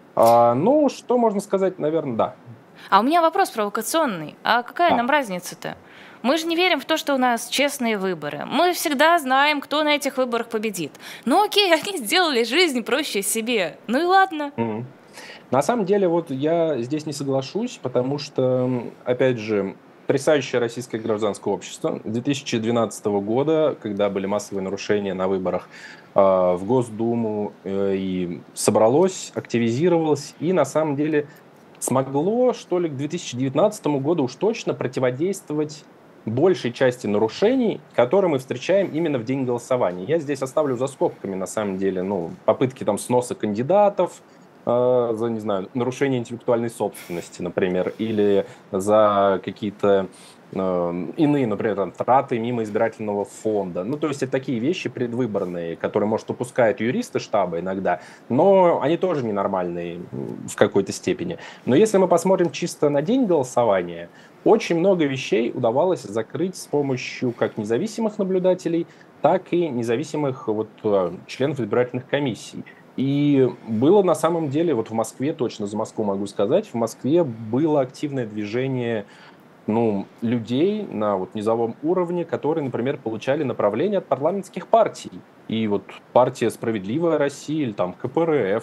А, ну, что можно сказать, наверное, да. А у меня вопрос провокационный. А какая Да. нам разница-то? Мы же не верим в то, что у нас честные выборы. Мы всегда знаем, кто на этих выборах победит. Ну окей, они сделали жизнь проще себе. Ну и ладно. Мгм. На самом деле, вот я здесь не соглашусь, потому что, опять же, потрясающее российское гражданское общество две тысячи двенадцатого года, когда были массовые нарушения на выборах э, в Госдуму, э, и собралось, активизировалось, и на самом деле смогло, что ли, к две тысячи девятнадцатому году уж точно противодействовать большей части нарушений, которые мы встречаем именно в день голосования. Я здесь оставлю за скобками, на самом деле, ну, попытки там сноса кандидатов, э, за, не знаю, нарушение интеллектуальной собственности, например, или за какие-то э, иные, например, там, траты мимо избирательного фонда. Ну, то есть это такие вещи предвыборные, которые, может, упускают юристы штаба иногда, но они тоже ненормальные в какой-то степени. Но если мы посмотрим чисто на день голосования, очень много вещей удавалось закрыть с помощью как независимых наблюдателей, так и независимых вот, э, членов избирательных комиссий. И было на самом деле, вот в Москве, точно за Москву могу сказать, в Москве было активное движение ну, людей на вот низовом уровне, которые, например, получали направления от парламентских партий. И вот партия «Справедливая Россия» или там ка пэ эр эф,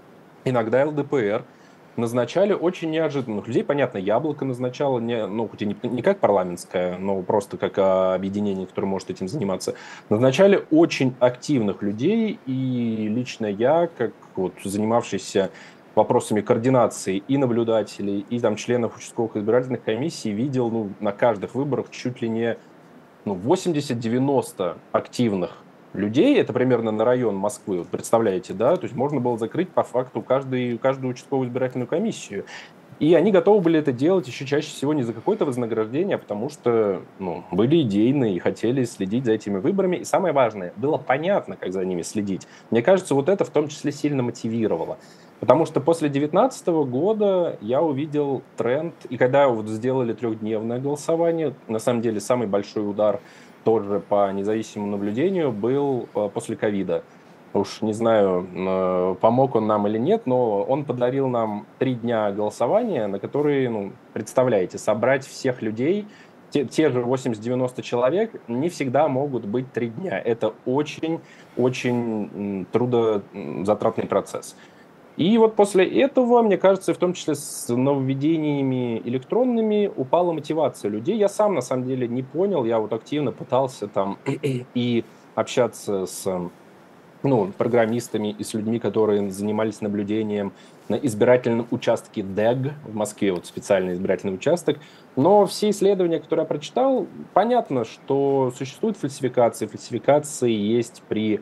иногда эл дэ пэ эр, назначали очень неожиданных людей. Понятно, Яблоко назначало, не, ну, хоть и не, не как парламентское, но просто как а, объединение, которое может этим заниматься. Назначали очень активных людей, и лично я, как вот занимавшийся вопросами координации и наблюдателей, и там членов участковых избирательных комиссий, видел ну, на каждых выборах чуть ли не ну, восемьдесят-девяносто активных людей, это примерно на район Москвы, вот представляете, да, то есть можно было закрыть по факту каждый, каждую участковую избирательную комиссию. И они готовы были это делать еще чаще всего не за какое-то вознаграждение, а потому что ну, были идейные и хотели следить за этими выборами. И самое важное, было понятно, как за ними следить. Мне кажется, вот это в том числе сильно мотивировало. Потому что после две тысячи девятнадцатого года я увидел тренд, и когда вот сделали трехдневное голосование, на самом деле самый большой удар тоже по независимому наблюдению был после ковида. уж не знаю, э, помог он нам или нет, но он подарил нам три дня голосования, на которые, ну, представляете, собрать всех людей, те, те же восемьдесят-девяносто человек, не всегда могут быть три дня. Это очень-очень трудозатратный процесс. И вот после этого, мне кажется, в том числе с нововведениями электронными, упала мотивация людей. Я сам, на самом деле, не понял, я вот активно пытался там и общаться с, ну, программистами и с людьми, которые занимались наблюдением на избирательном участке ДЭГ в Москве, вот специальный избирательный участок. Но все исследования, которые я прочитал, понятно, что существуют фальсификации. Фальсификации есть при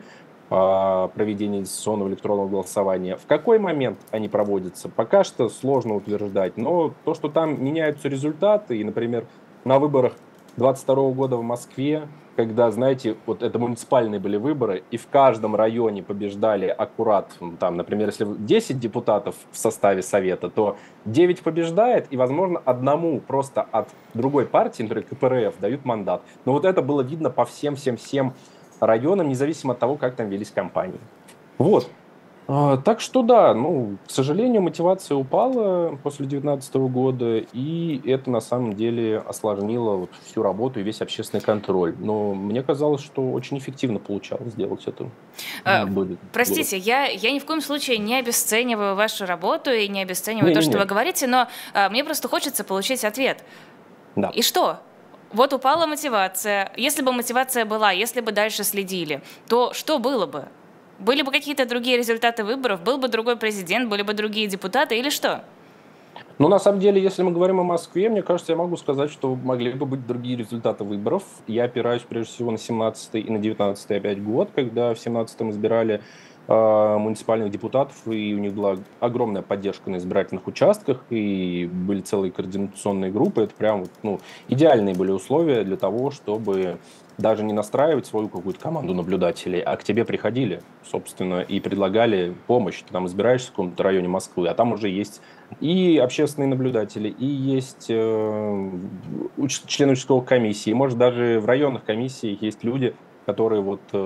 а, проведении дистанционного электронного голосования. В какой момент они проводятся, пока что сложно утверждать. Но то, что там меняются результаты, и, например, на выборах двадцать второго года в Москве, когда, знаете, вот это муниципальные были выборы, и в каждом районе побеждали аккурат, там, например, если десять депутатов в составе совета, то девять побеждает, и, возможно, одному просто от другой партии, например, ка пэ эр эф, дают мандат. Но вот это было видно по всем-всем-всем районам, независимо от того, как там велись кампании. Вот. А, Так что да, ну, к сожалению, мотивация упала после две тысячи девятнадцатого года, и это на самом деле осложнило вот всю работу и весь общественный контроль. Но мне казалось, что очень эффективно получалось сделать это. Э, Были годы. Простите, я, я ни в коем случае не обесцениваю вашу работу и не обесцениваю то, что вы Не-не-не, говорите, но э, мне просто хочется получить ответ. да. И что? Вот упала мотивация. Если бы мотивация была, если бы дальше следили, то что было бы? Были бы какие-то другие результаты выборов, был бы другой президент, были бы другие депутаты или что? Ну, на самом деле, если мы говорим о Москве, мне кажется, я могу сказать, что могли бы быть другие результаты выборов. Я опираюсь прежде всего на семнадцатый и на девятнадцатый опять год, когда в семнадцатом избирали э, муниципальных депутатов, и у них была огромная поддержка на избирательных участках, и были целые координационные группы. Это прям вот, ну, идеальные были условия для того, чтобы даже не настраивать свою какую-то команду наблюдателей, а к тебе приходили, собственно, и предлагали помощь. Ты там избираешься в каком-то районе Москвы, а там уже есть и общественные наблюдатели, и есть э, уч- члены участковой комиссии, может, даже в районных комиссиях есть люди, которые вот э,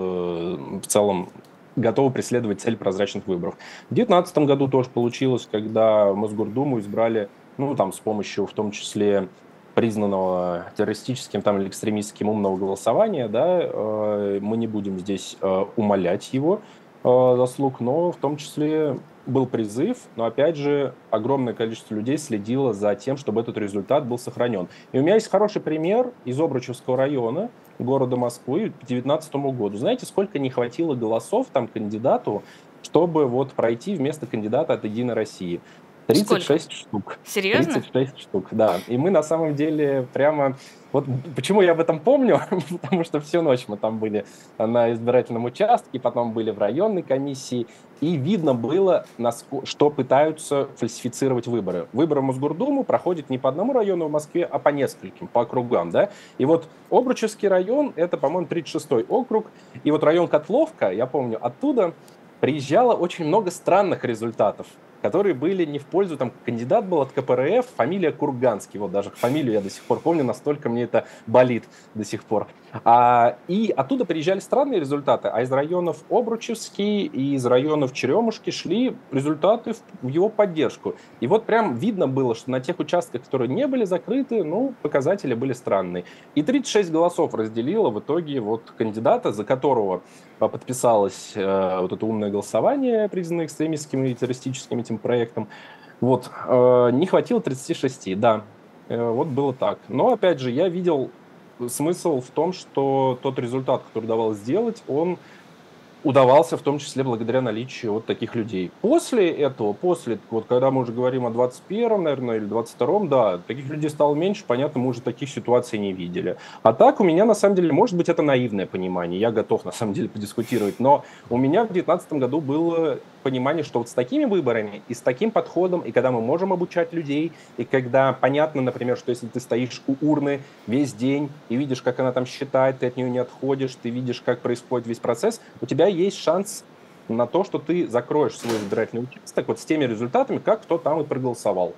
в целом готовы преследовать цель прозрачных выборов. В две тысячи девятнадцатом году тоже получилось, когда в Мосгордуму избрали, ну, там, с помощью, в том числе, признанного террористическим там, или экстремистским умного голосования, да, э, мы не будем здесь э, умалять его э, заслуг, но в том числе был призыв, но опять же огромное количество людей следило за тем, чтобы этот результат был сохранен. И у меня есть хороший пример из Обручевского района города Москвы к две тысячи девятнадцатому году. Знаете, сколько не хватило голосов там кандидату, чтобы вот пройти вместо кандидата от «Единой России»? тридцать Сколько? шесть штук. Серьезно? тридцать шесть штук, да. И мы на самом деле прямо... Вот почему я об этом помню? Потому что всю ночь мы там были на избирательном участке, потом были в районной комиссии, и видно было, наско- что пытаются фальсифицировать выборы. Выборы в Мосгордуму проходят не по одному району в Москве, а по нескольким, по округам, да. И вот Обручевский район, это, по-моему, тридцать шестой округ, и вот район Котловка, я помню, оттуда приезжало очень много странных результатов, которые были не в пользу, там кандидат был от ка пэ эр эф, фамилия Курганский, вот даже фамилию я до сих пор помню, настолько мне это болит до сих пор. А, и оттуда приезжали странные результаты, а из районов Обручевский и из районов Черемушки шли результаты в, в его поддержку. И вот прям видно было, что на тех участках, которые не были закрыты, ну, показатели были странные. И тридцать шесть голосов разделило в итоге вот кандидата, за которого подписалось э, вот это умное голосование, признанное экстремистским и террористическим этим проектом. Вот, э, не хватило тридцати шести, да, э, вот было так. Но, опять же, я видел смысл в том, что тот результат, который удавалось сделать, он удавался в том числе благодаря наличию вот таких людей. После этого, после, вот когда мы уже говорим о двадцать первом, наверное, или двадцать втором, да, таких людей стало меньше, понятно, мы уже таких ситуаций не видели. А так у меня, на самом деле, может быть, это наивное понимание, я готов, на самом деле, подискутировать, но у меня в две тысячи девятнадцатом году было понимание, что вот с такими выборами и с таким подходом, и когда мы можем обучать людей, и когда понятно, например, что если ты стоишь у урны весь день и видишь, как она там считает, ты от нее не отходишь, ты видишь, как происходит весь процесс, у тебя есть шанс на то, что ты закроешь свой избирательный участок вот с теми результатами, как кто там и проголосовал.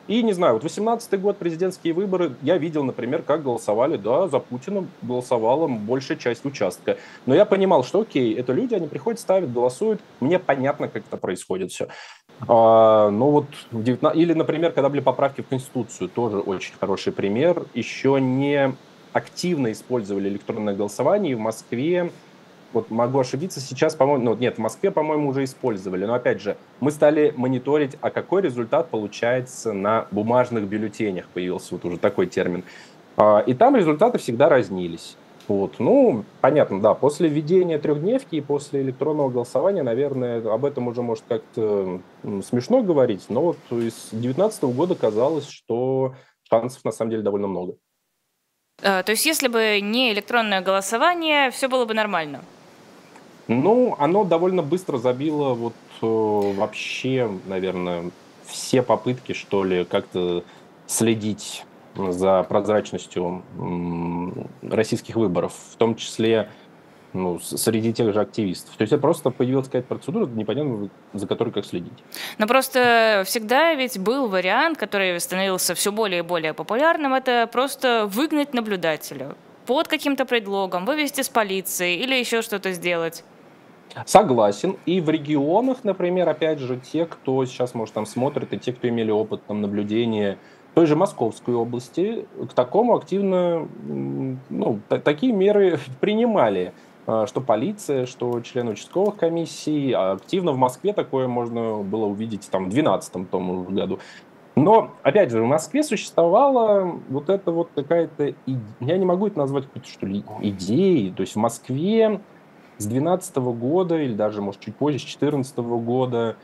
И, не знаю, вот восемнадцатый год, президентские выборы, я видел, например, как голосовали, да, за Путина голосовала большая часть участка. Но я понимал, что окей, это люди, они приходят, ставят, голосуют, мне понятно, как это происходит все. А, ну вот в девятнадцатом... Или, например, когда были поправки в Конституцию, тоже очень хороший пример. Еще не активно использовали электронное голосование, и в Москве, вот могу ошибиться, сейчас, по-моему, ну нет, в Москве, по-моему, уже использовали. Но опять же, мы стали мониторить, а какой результат получается на бумажных бюллетенях, появился вот уже такой термин. А, и там результаты всегда разнились. Вот. Ну, понятно, да, после введения трехдневки и после электронного голосования, наверное, об этом уже, может, как-то смешно говорить, но вот из две тысячи девятнадцатого года казалось, что шансов на самом деле довольно много. Э, То есть, если бы не электронное голосование, все было бы нормально. Ну, оно довольно быстро забило вот э, вообще, наверное, все попытки, что ли, как-то следить за прозрачностью м, российских выборов, в том числе ну, с- среди тех же активистов. То есть это просто появилась какая-то процедура, непонятно за которой как следить. Но просто всегда ведь был вариант, который становился все более и более популярным, это просто выгнать наблюдателя под каким-то предлогом, вывести с полиции или еще что-то сделать. Согласен. И в регионах, например, опять же, те, кто сейчас, может, там смотрит, и те, кто имели опыт там, наблюдения той же Московской области, к такому активно, м, ну, та- такие меры принимали. А, Что полиция, что члены участковых комиссий. А активно в Москве такое можно было увидеть там, в две тысячи двенадцатом том году. Но, опять же, в Москве существовала вот эта вот какая-то... и- Я не могу это назвать какой-то, что ли, идеей. То есть в Москве с двенадцатого года, или даже, может, чуть позже, с четырнадцатого года,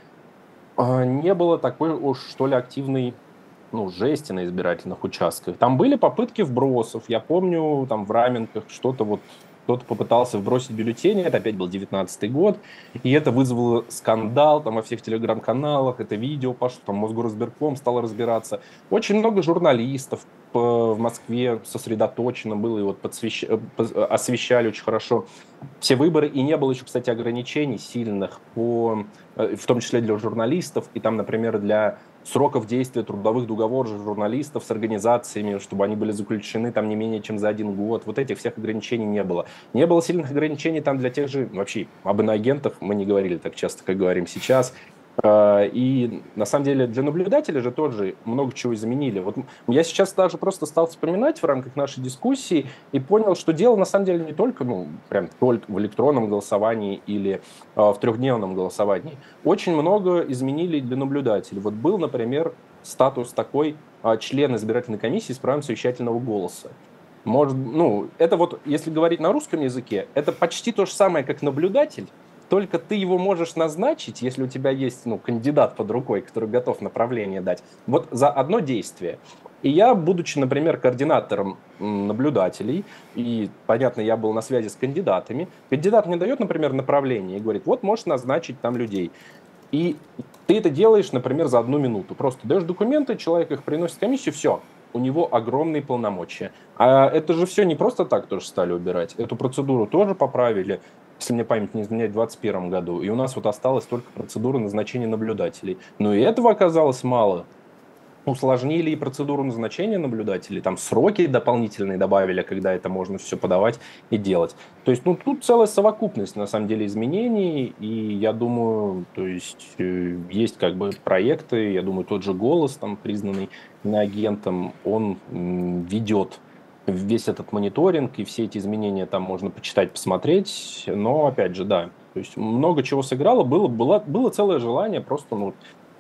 а, не было такой уж, что ли, активной, ну, жести на избирательных участках. Там были попытки вбросов. Я помню, там в Раменках что-то вот кто-то попытался вбросить бюллетени, это опять был девятнадцатый год, и это вызвало скандал там во всех телеграм-каналах, это видео пошло, там Мосгоризбирком стал разбираться. Очень много журналистов по- в Москве сосредоточено было, и вот подсвещ- э, поз- освещали очень хорошо все выборы, и не было еще, кстати, ограничений сильных, по, э, в том числе для журналистов, и там, например, для сроков действия трудовых договоров журналистов с организациями, чтобы они были заключены там не менее чем за один год. Вот этих всех ограничений не было. Не было сильных ограничений там для тех же, вообще, об иноагентах мы не говорили так часто, как говорим сейчас. А, И на самом деле для наблюдателя же тоже много чего изменили. Вот я сейчас даже просто стал вспоминать в рамках нашей дискуссии и понял, что дело на самом деле не только, ну, прям только в электронном голосовании или а, в трехдневном голосовании. Очень много изменили для наблюдателей. Вот был, например, статус такой а, член избирательной комиссии с правом совещательного голоса. Может, ну, это вот, если говорить на русском языке, это почти то же самое, как наблюдатель, только ты его можешь назначить, если у тебя есть ну, кандидат под рукой, который готов направление дать, вот за одно действие. И я, будучи, например, координатором наблюдателей, и, понятно, я был на связи с кандидатами, кандидат мне дает, например, направление и говорит, вот можешь назначить там людей. И ты это делаешь, например, за одну минуту. Просто даешь документы, человек их приносит в комиссию, все, у него огромные полномочия. А это же все не просто так тоже стали убирать. Эту процедуру тоже поправили, если мне память не изменяет, в двадцать первом году. И у нас вот осталась только процедура назначения наблюдателей. Но и этого оказалось мало. Усложнили и процедуру назначения наблюдателей, там сроки дополнительные добавили, когда это можно все подавать и делать. То есть, ну, тут целая совокупность, на самом деле, изменений, и я думаю, то есть, э, есть как бы проекты, я думаю, тот же «Голос», там, признанный иноагентом, он м, ведет весь этот мониторинг, и все эти изменения там можно почитать, посмотреть, но, опять же, да, то есть много чего сыграло, было, было, было целое желание просто, ну,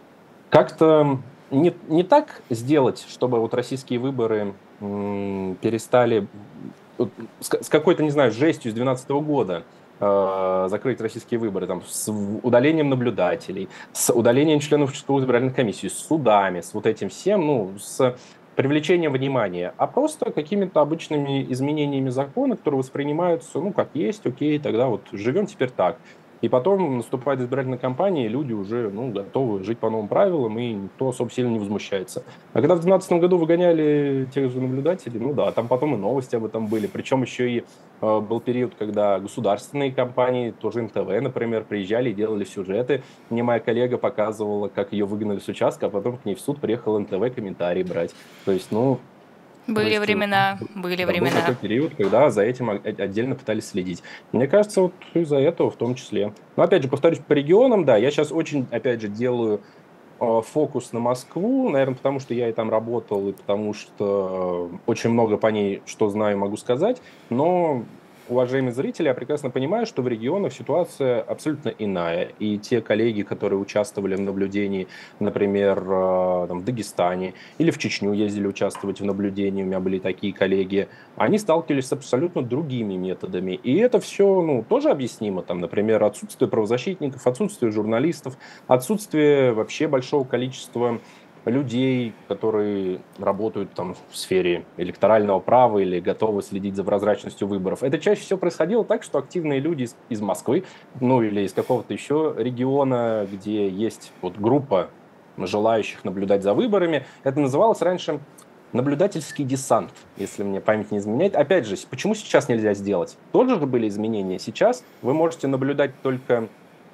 как-то не, не так сделать, чтобы вот российские выборы м, перестали вот с, с какой-то, не знаю, жестью с две тысячи двенадцатого года э, закрыть российские выборы, там, с удалением наблюдателей, с удалением членов участковых избирательных комиссий, с судами, с вот этим всем, ну, с привлечением внимания, а просто какими-то обычными изменениями закона, которые воспринимаются, ну, как есть, окей, тогда вот живем теперь так. И потом наступает избирательная кампания, и люди уже ну, готовы жить по новым правилам, и никто особо сильно не возмущается. А когда в две тысячи двенадцатом году выгоняли тех же наблюдателей, ну да, там потом и новости об этом были. Причем еще и э, был период, когда государственные компании, тоже эн тэ вэ, например, приезжали и делали сюжеты. Мне моя коллега показывала, как ее выгнали с участка, а потом к ней в суд приехал эн тэ вэ комментарии брать. То есть, ну, то Были есть, времена, были да, был такой времена. период, когда за этим отдельно пытались следить. Мне кажется, вот из-за этого в том числе. Но опять же, повторюсь, по регионам, да, я сейчас очень, опять же, делаю э, фокус на Москву, наверное, потому что я и там работал, и потому что э, очень много по ней, что знаю, могу сказать. Но, уважаемые зрители, я прекрасно понимаю, что в регионах ситуация абсолютно иная. И те коллеги, которые участвовали в наблюдении, например, э, там, в Дагестане или в Чечню ездили участвовать в наблюдении, у меня были такие коллеги, они сталкивались с абсолютно другими методами. И это все, ну, тоже объяснимо. Там, например, отсутствие правозащитников, отсутствие журналистов, отсутствие вообще большого количества людей, которые работают там в сфере электорального права или готовы следить за прозрачностью выборов. Это чаще всего происходило так, что активные люди из, из Москвы, ну или из какого-то еще региона, где есть вот группа желающих наблюдать за выборами, это называлось раньше наблюдательский десант, если мне память не изменяет. Опять же, почему сейчас нельзя сделать? Тоже же были изменения. Сейчас вы можете наблюдать только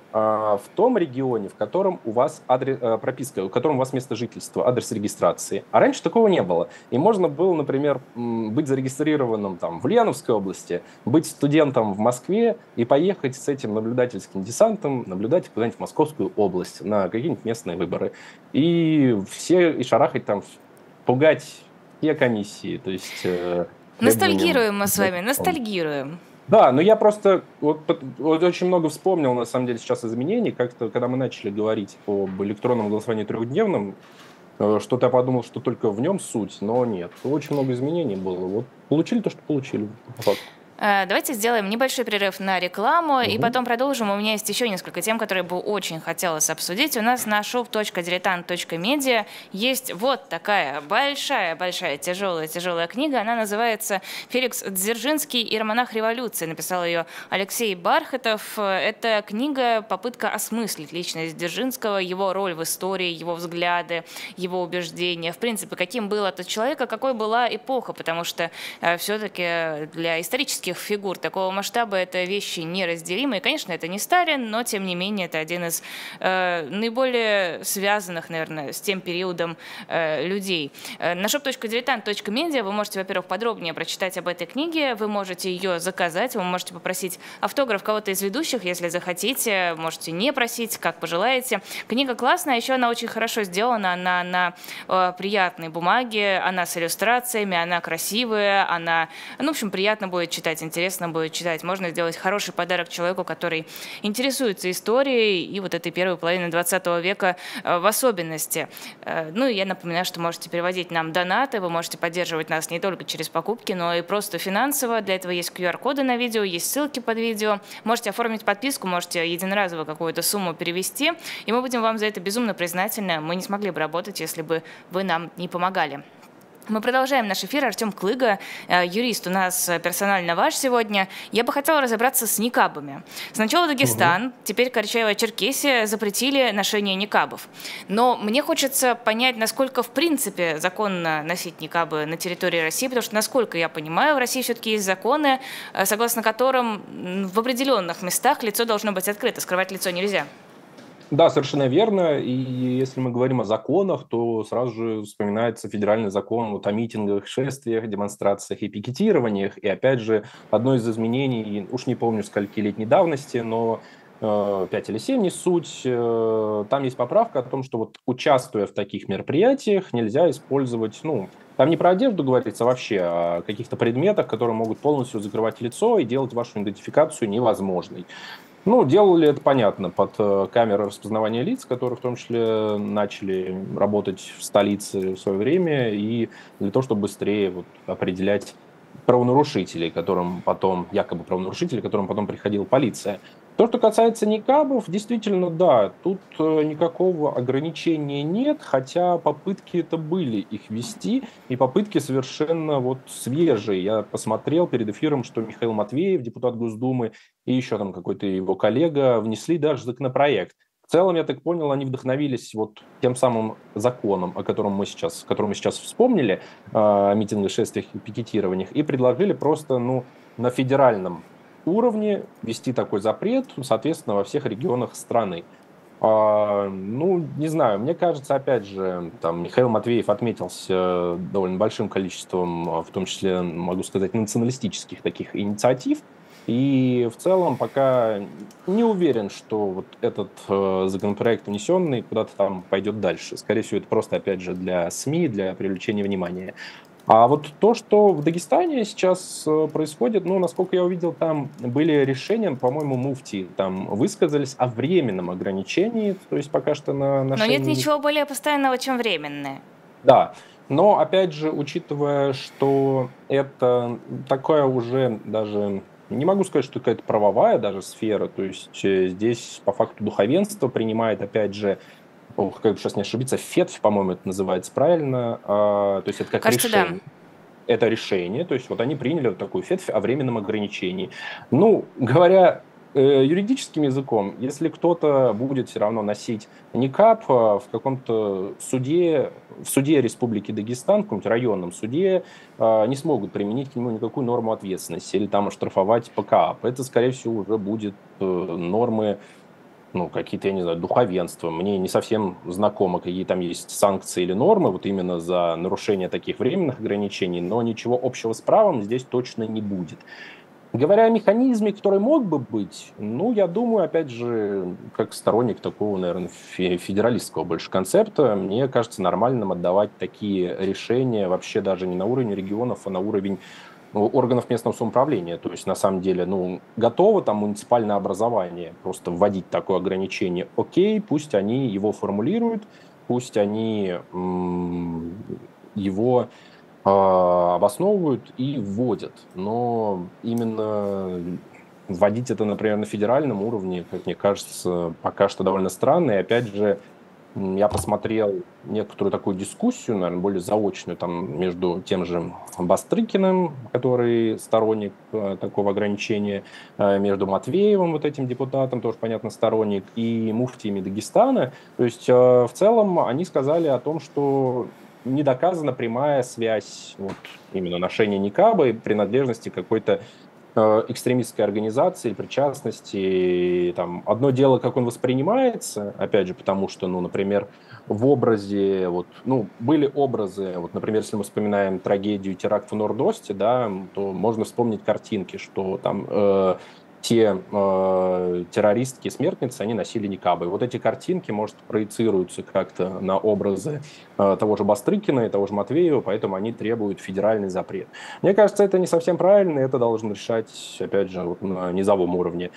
в том регионе, в котором у вас адрес, прописка, у котором у вас место жительства, адрес регистрации. А раньше такого не было. И можно было, например, быть зарегистрированным там, в Ульяновской области, быть студентом в Москве и поехать с этим наблюдательским десантом наблюдать куда-нибудь в Московскую область на какие-нибудь местные выборы. И все, и шарахать там, пугать все комиссии. То есть, э, Ностальгируем мы с вами, ностальгируем. Да, но я просто вот, вот очень много вспомнил, на самом деле, сейчас изменений. Как-то, когда мы начали говорить об электронном голосовании трехдневном, что-то я подумал, что только в нем суть, но нет. Очень много изменений было. Вот получили то, что получили. Факт. Давайте сделаем небольшой перерыв на рекламу, угу. и потом продолжим. У меня есть еще несколько тем, которые бы очень хотелось обсудить. У нас на шоп точка дилетант точка медиа есть вот такая большая-большая, тяжелая-тяжелая книга. Она называется «Феликс Дзержинский и романах революции». Написал ее Алексей Бархатов. Это книга, попытка осмыслить личность Дзержинского, его роль в истории, его взгляды, его убеждения. В принципе, каким был этот человек, а какой была эпоха, потому что э, все-таки для исторических фигур такого масштаба это вещи неразделимые. Конечно, это не Сталин, но тем не менее это один из э, наиболее связанных, наверное, с тем периодом э, людей. Э, на шоп точка дилетант точка медиа вы можете, во-первых, подробнее прочитать об этой книге, вы можете ее заказать, вы можете попросить автограф кого-то из ведущих, если захотите, можете не просить, как пожелаете. Книга классная, еще она очень хорошо сделана, она на э, приятной бумаге, она с иллюстрациями, она красивая, она, ну, в общем, приятно будет читать, интересно будет читать. Можно сделать хороший подарок человеку, который интересуется историей и вот этой первой половины двадцатого века в особенности. Ну и я напоминаю, что можете переводить нам донаты, вы можете поддерживать нас не только через покупки, но и просто финансово. Для этого есть ку ар коды на видео, есть ссылки под видео. Можете оформить подписку, можете единоразово какую-то сумму перевести, и мы будем вам за это безумно признательны. Мы не смогли бы работать, если бы вы нам не помогали. Мы продолжаем наш эфир. Артем Клыга, юрист у нас персонально ваш сегодня. Я бы хотела разобраться с никабами. Сначала Дагестан, угу. теперь Карачаево-Черкесия запретили ношение никабов. Но мне хочется понять, насколько в принципе законно носить никабы на территории России, потому что, насколько я понимаю, в России все-таки есть законы, согласно которым в определенных местах лицо должно быть открыто, скрывать лицо нельзя. Да, совершенно верно. И если мы говорим о законах, то сразу же вспоминается федеральный закон вот о митингах, шествиях, демонстрациях и пикетированиях. И опять же, одно из изменений, уж не помню скольки-летней давности, но пять или семь не суть, там есть поправка о том, что вот участвуя в таких мероприятиях, нельзя использовать, ну, там не про одежду говорится вообще, а о каких-то предметах, которые могут полностью закрывать лицо и делать вашу идентификацию невозможной. Ну, делали это, понятно, под камеры распознавания лиц, которые в том числе начали работать в столице в свое время, и для того, чтобы быстрее вот определять правонарушителей, которым потом, якобы правонарушителей, которым потом приходила полиция. То, что касается никабов, действительно, да, тут э, никакого ограничения нет, хотя попытки это были их вести, и попытки совершенно вот свежие. Я посмотрел перед эфиром, что Михаил Матвеев, депутат Госдумы, и еще там какой-то его коллега внесли даже законопроект. В целом, я так понял, они вдохновились вот тем самым законом, о котором мы сейчас, который мы сейчас вспомнили, о митингах, шествиях и пикетированиях, и предложили просто, ну, на федеральном уровне ввести такой запрет, соответственно, во всех регионах страны. А, ну, не знаю, мне кажется, опять же, там Михаил Матвеев отметился довольно большим количеством, а, в том числе, могу сказать, националистических таких инициатив. И в целом пока не уверен, что вот этот э, законопроект внесенный куда-то там пойдет дальше. Скорее всего, это просто, опять же, для СМИ, для привлечения внимания. А вот то, что в Дагестане сейчас э, происходит, ну, насколько я увидел, там были решения, по-моему, муфти там высказались о временном ограничении, то есть пока что на Но нет ношение... ничего более постоянного, чем временное. Да, но опять же, учитывая, что это такое уже даже, не могу сказать, что какая-то правовая даже сфера, то есть э, здесь по факту духовенство принимает, опять же, ох, как бы сейчас не ошибиться, фетв, по-моему, это называется правильно, а, то есть это как Кажется, да. решение. Это решение, то есть вот они приняли вот такую фетвь о временном ограничении. Ну, говоря э, юридическим языком, если кто-то будет все равно носить никап э, в каком-то суде, в суде Республики Дагестан, в каком-то районном суде, э, не смогут применить к нему никакую норму ответственности или там оштрафовать по КАП. Это, скорее всего, уже будет э, нормы, ну, какие-то, я не знаю, духовенства. Мне не совсем знакомо, какие там есть санкции или нормы вот именно за нарушение таких временных ограничений, но ничего общего с правом здесь точно не будет. Говоря о механизме, который мог бы быть, ну, я думаю, опять же, как сторонник такого, наверное, федералистского больше концепта, мне кажется нормальным отдавать такие решения вообще даже не на уровень регионов, а на уровень, ну, органов местного самоуправления. То есть, на самом деле, ну, готово там муниципальное образование просто вводить такое ограничение. Окей, пусть они его формулируют, пусть они м, его а, обосновывают и вводят. Но именно вводить это, например, на федеральном уровне, как мне кажется, пока что довольно странно. И опять же, м, я посмотрел некоторую такую дискуссию, наверное, более заочную, там, между тем же Бастрыкиным, который сторонник э, такого ограничения, э, между Матвеевым, вот этим депутатом, тоже, понятно, сторонник, и муфтиями Дагестана. То есть, э, в целом, они сказали о том, что не доказана прямая связь вот, именно ношения никаба и принадлежности какой-то э, экстремистской организации, причастности. Там, одно дело, как он воспринимается, опять же, потому что, ну, например, в образе, вот, ну, были образы, вот, например, если мы вспоминаем трагедию теракт в Норд-Осте, да, то можно вспомнить картинки, что там э, те э, террористки, смертницы, они носили никабы. Вот эти картинки, может, проецируются как-то на образы э, того же Бастрыкина и того же Матвеева, поэтому они требуют федеральный запрет. Мне кажется, это не совсем правильно, это должен решать, опять же, вот на низовом уровне.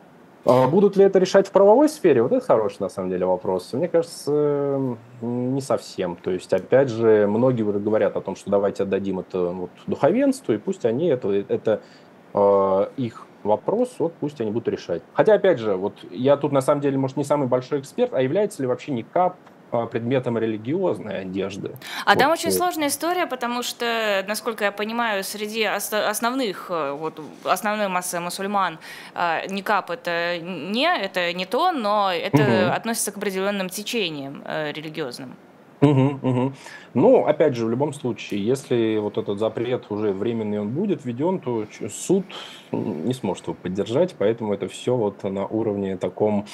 А будут ли это решать в правовой сфере? Вот это хороший, на самом деле, вопрос. Мне кажется, не совсем. То есть, опять же, многие уже говорят о том, что давайте отдадим это вот духовенству, и пусть они это, это э, их вопрос, вот пусть они будут решать. Хотя, опять же, вот я тут, на самом деле, может, не самый большой эксперт, а является ли вообще никап э, предметом религиозной одежды? А там Вот. очень сложная история, потому что, насколько я понимаю, среди основных, э, вот, основной массы мусульман э, никап это не, это не то, но это Угу. относится к определенным течениям э, религиозным. Мгм, мгм. Ну, опять же, в любом случае, если вот этот запрет уже временный он будет введен, то ч- суд не сможет его поддержать, поэтому это все вот на уровне таком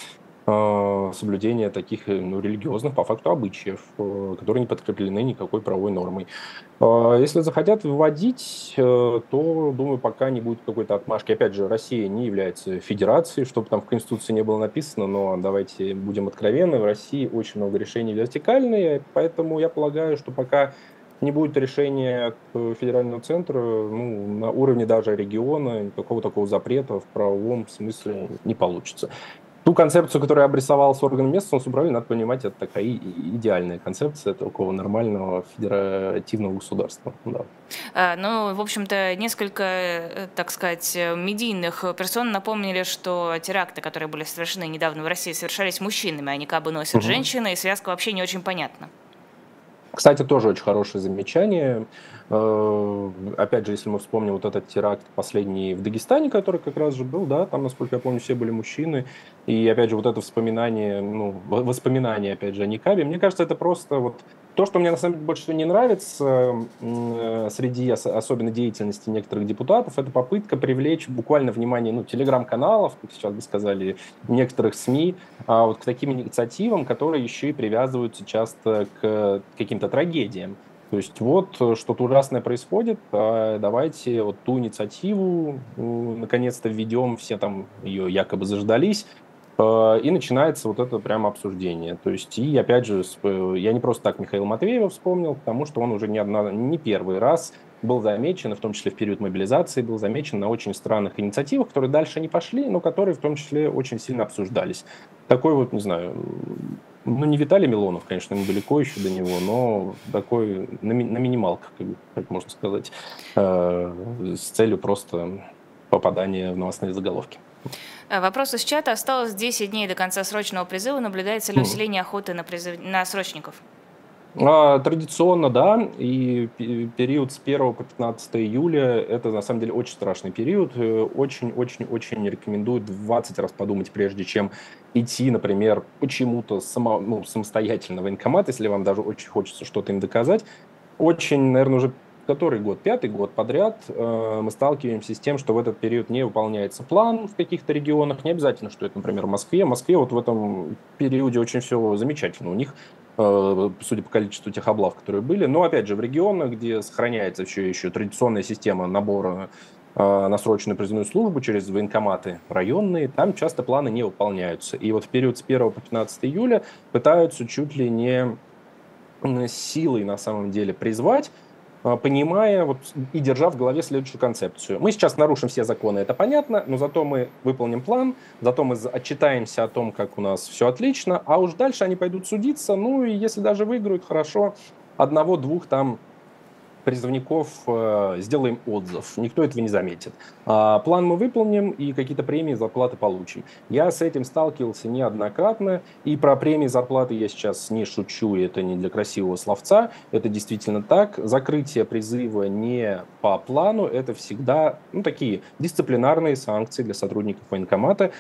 э, соблюдения таких э, ну, религиозных по факту обычаев, э, которые не подкреплены никакой правовой нормой. А, Если захотят вводить, э, то, думаю, пока не будет какой-то отмашки. Опять же, Россия не является федерацией, чтобы там в Конституции не было написано, но давайте будем откровенны, в России очень много решений вертикальные, поэтому я полагаю, что пока не будет решения от э, федерального центра, ну, на уровне даже региона, никакого такого запрета в правовом смысле не получится. Ту концепцию, которую я обрисовал с органом местного самоуправления, надо понимать, это такая идеальная концепция такого нормального федеративного государства. Да. А, Ну, в общем-то, несколько, э, так сказать, э, медийных персон напомнили, что теракты, которые были совершены недавно в России, совершались мужчинами, а никабы носят Мгм. женщины, и связка вообще не очень понятна. Кстати, тоже очень хорошее замечание. Э, Опять же, если мы вспомним вот этот теракт последний в Дагестане, который как раз же был, да, там, насколько я помню, все были мужчины. И опять же, вот это вспоминание, ну, в- воспоминание, опять же, о никабе, мне кажется, это просто вот то, что мне на самом деле больше всего не нравится м, э, среди ос- особенно деятельности некоторых депутатов, это попытка привлечь буквально внимание, ну, телеграм-каналов, как сейчас бы сказали, некоторых СМИ, а вот к таким инициативам, которые еще и привязываются часто к каким-то трагедиям. То есть вот э, что-то ужасное происходит, а давайте вот ту инициативу м, наконец-то введем, все там ее якобы заждались, э, и начинается вот это прямо обсуждение. То есть, и опять же, с- э, я не просто так Михаила Матвеева вспомнил, потому что он уже не, одна, не первый раз был замечен, и в том числе в период мобилизации, был замечен на очень странных инициативах, которые дальше не пошли, но которые в том числе очень сильно обсуждались. Такой вот, не знаю, м, ну, не Виталий Милонов, конечно, ему далеко еще до него, но такой на, ми- на минималках, как, бы, как можно сказать, э, с целью просто попадания в новостные заголовки. Э, Вопрос из чата. Осталось десять дней до конца срочного призыва. Наблюдается ли Мгм. усиление охоты на, призыв... на срочников? А, Традиционно, да, и пе- период с первого по пятнадцатое июля – это, на самом деле, очень страшный период. Очень-очень-очень рекомендую двадцать раз подумать, прежде чем идти, например, почему-то само, ну, самостоятельно в военкомат, если вам даже очень хочется что-то им доказать. Очень, наверное, уже который год, пятый год подряд э, мы сталкиваемся с тем, что в этот период не выполняется план в каких-то регионах. Не обязательно, что это, например, в Москве. В Москве вот в этом периоде очень все замечательно. У них, э, судя по количеству тех облав, которые были. Но, опять же, в регионах, где сохраняется все еще традиционная система набора э, на срочную призывную службу через военкоматы районные, там часто планы не выполняются. И вот в период с первого по пятнадцатое июля пытаются чуть ли не м, силой на самом деле призвать, а, понимая вот и держа в голове следующую концепцию. Мы сейчас нарушим все законы, это понятно, но зато мы выполним план, зато мы за- отчитаемся о том, как у нас все отлично, а уж дальше они пойдут судиться, ну и если даже выиграют, хорошо, одного-двух там призывников э, сделаем отзыв. Никто этого не заметит. А, план мы выполним и какие-то премии, зарплаты получим. Я с этим сталкивался неоднократно. И про премии, зарплаты я сейчас не шучу, и это не для красивого словца. Это действительно так. Закрытие призыва не по плану – это всегда ну, такие дисциплинарные санкции для сотрудников военкомата.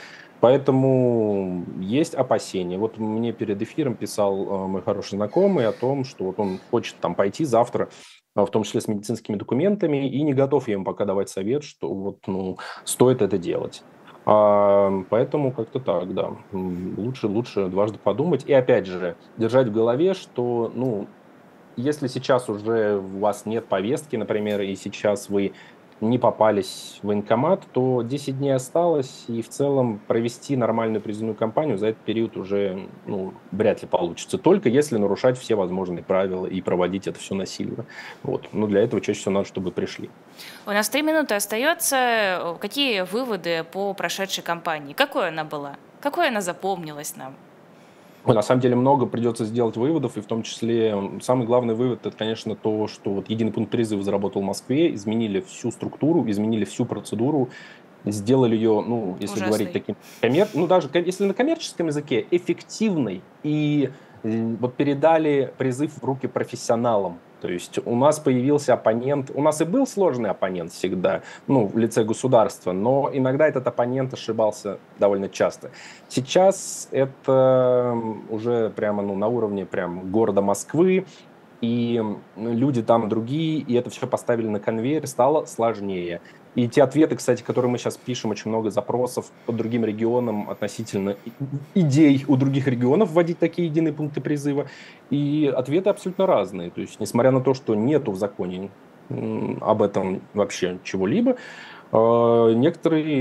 Поэтому есть опасения. Вот мне перед эфиром писал э, мой хороший знакомый о том, что вот он хочет там пойти завтра а, в том числе с медицинскими документами, и не готов я им пока давать совет, что вот, ну, стоит это делать. А, поэтому как-то так, да. М, Лучше, лучше дважды подумать. И опять же, держать в голове, что, ну, если сейчас уже у вас нет повестки, например, и сейчас вы не попались в военкомат, то десять дней осталось, и в целом провести нормальную призывную кампанию за этот период уже ну, вряд ли получится. Только если нарушать все возможные правила и проводить это все насильно. Вот. Но для этого чаще всего надо, чтобы пришли. У нас три минуты остается. Э, Какие выводы по прошедшей кампании? Какой она была? Какой она запомнилась нам? Ой, на самом деле много придется сделать выводов, и в том числе м, самый главный вывод – это, конечно, то, что вот единый пункт призыва заработал в Москве, изменили всю структуру, изменили всю процедуру, сделали ее, ну, если говорить Ужасный. таким коммер... ну, даже ко- если на коммерческом языке, эффективной, и э, вот передали призыв в руки профессионалам. То есть у нас появился оппонент, у нас и был сложный оппонент всегда, ну, в лице государства, но иногда этот оппонент ошибался довольно часто. Сейчас это уже прямо ну, на уровне прям города Москвы, и люди там другие, и это все поставили на конвейер, стало сложнее. И те ответы, кстати, которые мы сейчас пишем, очень много запросов по другим регионам относительно и- идей у других регионов вводить такие единые пункты призыва, и ответы абсолютно разные. То есть, несмотря на то, что нету в законе м, об этом вообще чего-либо, э, некоторые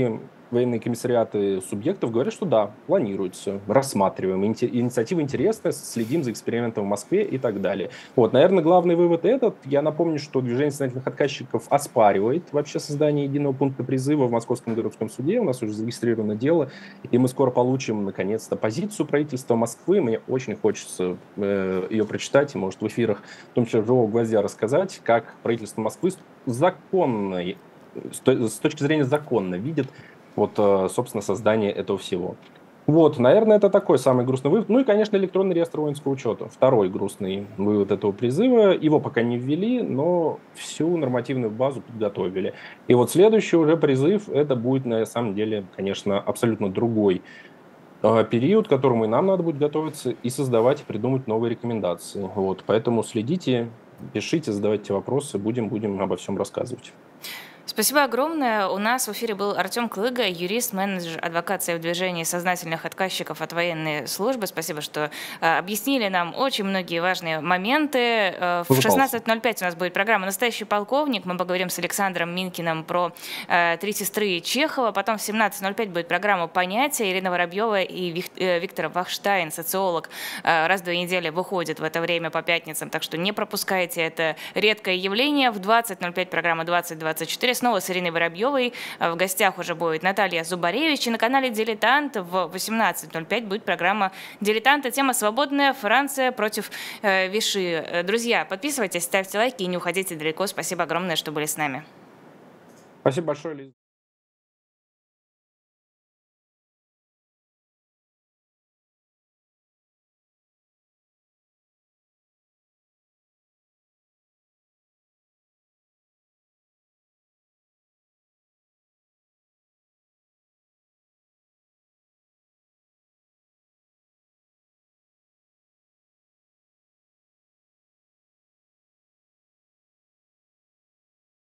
военные комиссариаты субъектов говорят, что да, планируется, рассматриваем, инициатива интересная, следим за экспериментом в Москве и так далее. Вот, наверное, главный вывод этот. Я напомню, что движение сознательных отказчиков оспаривает вообще создание единого пункта призыва в Московском городском суде. У нас уже зарегистрировано дело, и мы скоро получим, наконец-то, позицию правительства Москвы. Мне очень хочется э, ее прочитать и, может, в эфирах, в том числе «Живого гвоздя», рассказать, как правительство Москвы законной, с точки зрения законно видит вот, собственно, создание этого всего. Вот, наверное, это такой самый грустный вывод. Ну и, конечно, электронный реестр воинского учета. Второй грустный вывод этого призыва. Его пока не ввели, но всю нормативную базу подготовили. И вот следующий уже призыв, это будет, на самом деле, конечно, абсолютно другой период, к которому и нам надо будет готовиться и создавать, и придумать новые рекомендации. Вот, поэтому следите, пишите, задавайте вопросы, будем, будем обо всем рассказывать. Спасибо огромное. У нас в эфире был Артем Клыга, юрист, менеджер адвокации в движении сознательных отказчиков от военной службы. Спасибо, что э, объяснили нам очень многие важные моменты. Э, в шестнадцать ноль пять у нас будет программа «Настоящий полковник». Мы поговорим с Александром Минкиным про э, «Три сестры» Чехова. Потом в семнадцать ноль пять будет программа «Понятия». Ирина Воробьева и Вик, э, Виктор Вахштайн, социолог, э, раз в две недели выходит в это время по пятницам. Так что не пропускайте это редкое явление. В двадцать ноль пять программа «двадцать двадцать четыре». Снова с Ириной Воробьевой. В гостях уже будет Наталья Зубаревич. И на канале «Дилетант» в восемнадцать ноль пять будет программа «Дилетант». Тема «Свободная Франция против э, Виши». Друзья, подписывайтесь, ставьте лайки и не уходите далеко. Спасибо огромное, что были с нами. Спасибо большое, Лиза.